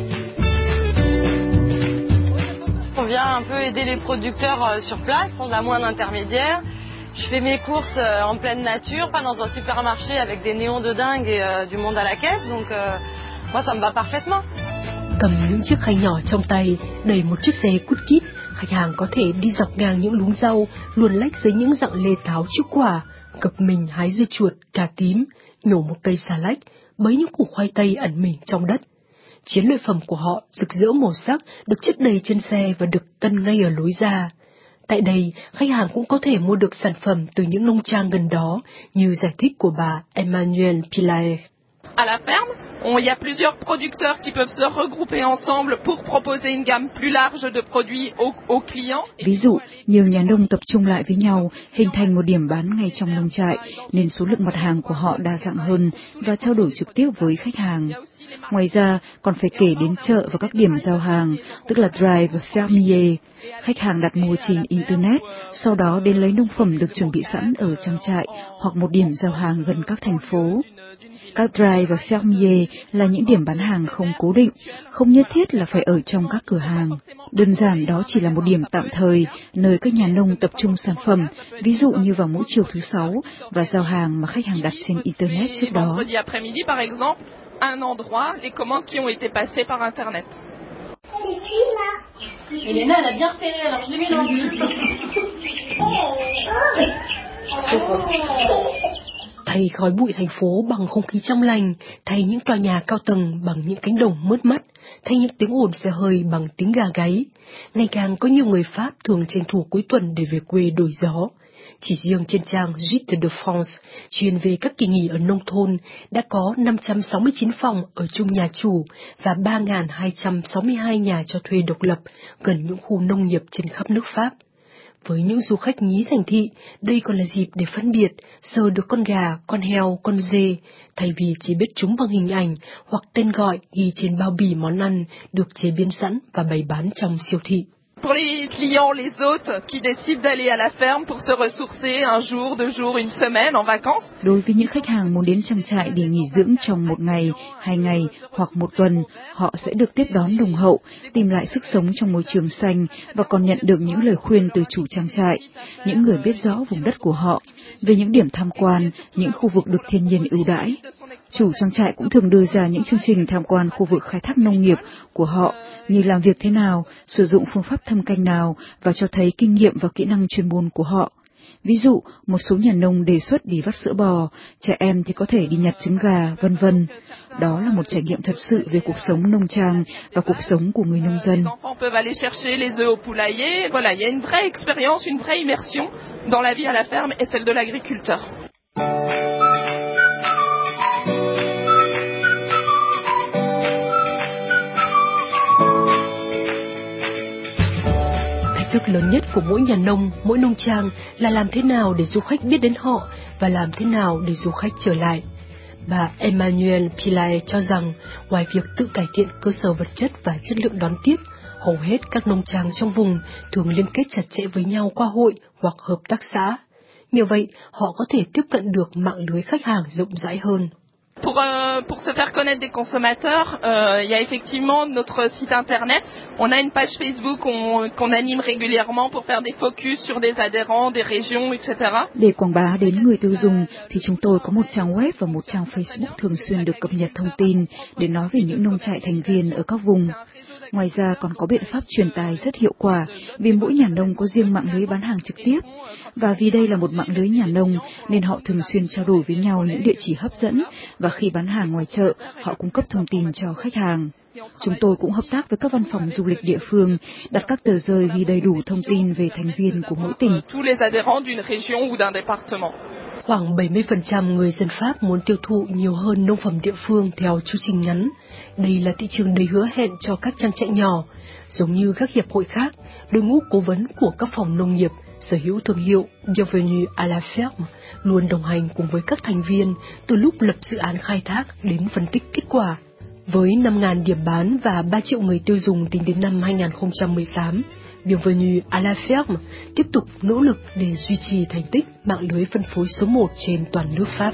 On vient un peu aider les producteurs sur place, sans la moindre intermédiaire. Je fais mes courses en pleine nature, pas dans un supermarché avec des néons de dingue et euh, du monde à la caisse, donc euh, moi ça me va parfaitement. Cầm những chiếc khay nhỏ trong tay, đẩy một chiếc xe cút kít, khách hàng có thể đi dọc ngang những luống rau, luồn lách dưới những dặng lê tháo trước quả, gập mình hái dưa chuột, cà tím, nhổ một cây xà lách, bới những củ khoai tây ẩn mình trong đất. Chiến lợi phẩm của họ rực rỡ màu sắc, được chất đầy trên xe và được cân ngay ở lối ra. Tại đây, khách hàng cũng có thể mua được sản phẩm từ những nông trang gần đó, như giải thích của bà Emmanuelle Pilaer. À la ferme, il y a plusieurs producteurs qui peuvent se regrouper ensemble pour proposer une gamme plus large de produits aux, aux clients. Ví dụ, nhiều nhà nông tập trung lại với nhau, hình thành một điểm bán ngay trong nông trại, nên số lượng mặt hàng của họ đa dạng hơn và trao đổi trực tiếp với khách hàng. Ngoài ra, còn phải kể đến chợ và các điểm giao hàng, tức là drive fermier. Khách hàng đặt mua trên Internet, sau đó đến lấy nông phẩm được chuẩn bị sẵn ở trang trại hoặc một điểm giao hàng gần các thành phố. Các drive và fermier là những điểm bán hàng không cố định, không nhất thiết là phải ở trong các cửa hàng. Đơn giản đó chỉ là một điểm tạm thời, nơi các nhà nông tập trung sản phẩm, ví dụ như vào mỗi chiều thứ sáu và giao hàng mà khách hàng đặt trên Internet trước đó. Un endroit, les commandes qui ont été passées par Internet. Elena, elle a bien repéré, alors je les mélange. Thay khói bụi thành phố bằng không khí trong lành, thay những tòa nhà cao tầng bằng những cánh đồng mướt mắt, thay những tiếng ồn xe hơi bằng tiếng gà gáy. Ngày càng có nhiều người Pháp thường tranh thủ cuối tuần để về quê đổi gió. Chỉ riêng trên trang Gîtes de France, chuyên về các kỳ nghỉ ở nông thôn, đã có năm trăm sáu mươi chín phòng ở chung nhà chủ và ba nghìn hai trăm sáu mươi hai nhà cho thuê độc lập gần những khu nông nghiệp trên khắp nước Pháp. Với những du khách nhí thành thị, đây còn là dịp để phân biệt, sờ được con gà, con heo, con dê, thay vì chỉ biết chúng bằng hình ảnh hoặc tên gọi ghi trên bao bì món ăn được chế biến sẵn và bày bán trong siêu thị. Pour les clients, les hôtes qui décident d'aller à la ferme pour se ressourcer un jour, deux jours, une semaine en vacances. Đối với những khách hàng muốn đến trang trại để nghỉ dưỡng trong một ngày, hai ngày hoặc một tuần, họ sẽ được tiếp đón nồng hậu, tìm lại sức sống trong môi trường xanh và còn nhận được những lời khuyên từ chủ trang trại, những người biết rõ vùng đất của họ, về những điểm tham quan, những khu vực được thiên nhiên ưu đãi. Chủ trang trại cũng thường đưa ra những chương trình tham quan khu vực khai thác nông nghiệp của họ, như làm việc thế nào, sử dụng phương pháp thâm canh nào và cho thấy kinh nghiệm và kỹ năng chuyên môn của họ. Ví dụ, một số nhà nông đề xuất đi vắt sữa bò, trẻ em thì có thể đi nhặt trứng gà, vân vân. Đó là một trải nghiệm thật sự về cuộc sống nông trang và cuộc sống của người nông dân. Voilà, il y a une vraie expérience, une vraie immersion dans la vie à la ferme et celle de l'agriculteur. Thách thức lớn nhất của mỗi nhà nông, mỗi nông trang là làm thế nào để du khách biết đến họ và làm thế nào để du khách trở lại. Bà Emmanuelle Pillay cho rằng, ngoài việc tự cải thiện cơ sở vật chất và chất lượng đón tiếp, hầu hết các nông trang trong vùng thường liên kết chặt chẽ với nhau qua hội hoặc hợp tác xã. Nhờ vậy, họ có thể tiếp cận được mạng lưới khách hàng rộng rãi hơn. Pour, euh, pour se faire connaître des consommateurs, euh, il y a effectivement notre site internet. On a une page Facebook qu'on, qu'on anime régulièrement pour faire des focus sur des adhérents, des régions, et cetera. Để quảng bá đến người tiêu dùng thì chúng tôi có một trang web và một trang Facebook thường xuyên được cập nhật thông tin để nói về những nông trại thành viên ở các vùng. Ngoài ra còn có biện pháp truyền tài rất hiệu quả vì mỗi nhà nông có riêng mạng lưới bán hàng trực tiếp. Và vì đây là một mạng lưới nhà nông nên họ thường xuyên trao đổi với nhau những địa chỉ hấp dẫn và khi bán hàng ngoài chợ họ cung cấp thông tin cho khách hàng. Chúng tôi cũng hợp tác với các văn phòng du lịch địa phương đặt các tờ rơi ghi đầy đủ thông tin về thành viên của mỗi tỉnh. Khoảng bảy mươi phần trăm người dân Pháp muốn tiêu thụ nhiều hơn nông phẩm địa phương theo chu trình ngắn. Đây là thị trường đầy hứa hẹn cho các trang trại nhỏ. Giống như các hiệp hội khác, đội ngũ cố vấn của các phòng nông nghiệp sở hữu thương hiệu Bienvenue à la ferme luôn đồng hành cùng với các thành viên từ lúc lập dự án khai thác đến phân tích kết quả. Với năm nghìn điểm bán và ba triệu người tiêu dùng tính đến năm hai nghìn không trăm mười tám, Bienvenue à la ferme tiếp tục nỗ lực để duy trì thành tích mạng lưới phân phối số một trên toàn nước Pháp.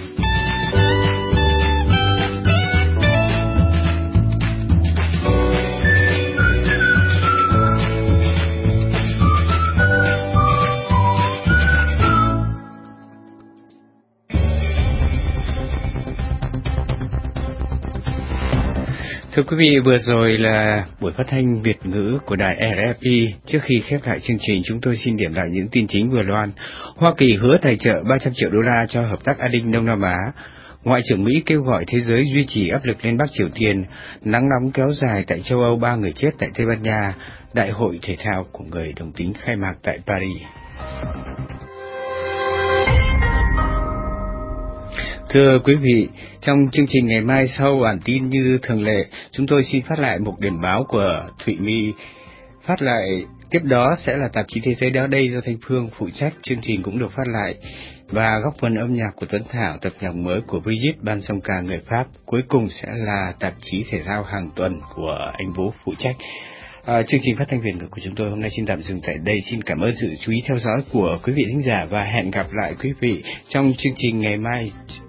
Thưa quý vị, vừa rồi là buổi phát thanh Việt ngữ của đài rờ ép i. Trước khi khép lại chương trình, chúng tôi xin điểm lại những tin chính vừa loan. Hoa Kỳ hứa tài trợ ba trăm triệu đô la cho hợp tác an ninh Đông Nam Á. Ngoại trưởng Mỹ kêu gọi thế giới duy trì áp lực lên Bắc Triều Tiên. Nắng nóng kéo dài tại châu Âu, ba người chết tại Tây Ban Nha. Đại hội thể thao của người đồng tính khai mạc tại Paris. Thưa quý vị, trong chương trình ngày mai sau bản tin như thường lệ, chúng tôi xin phát lại một điểm báo của Thụy My. Phát lại tiếp đó sẽ là tạp chí Thế giới đó đây do Thanh Phương phụ trách, chương trình cũng được phát lại Và góc phần âm nhạc của Tuấn Thảo, tập nhạc mới của Brigitte, ban song ca người Pháp. Cuối cùng sẽ là tạp chí thể thao hàng tuần của anh Vũ phụ trách. À, chương trình phát thanh Việt ngữ của chúng tôi hôm nay xin tạm dừng tại đây. Xin cảm ơn sự chú ý theo dõi của quý vị thính giả và hẹn gặp lại quý vị trong chương trình ngày mai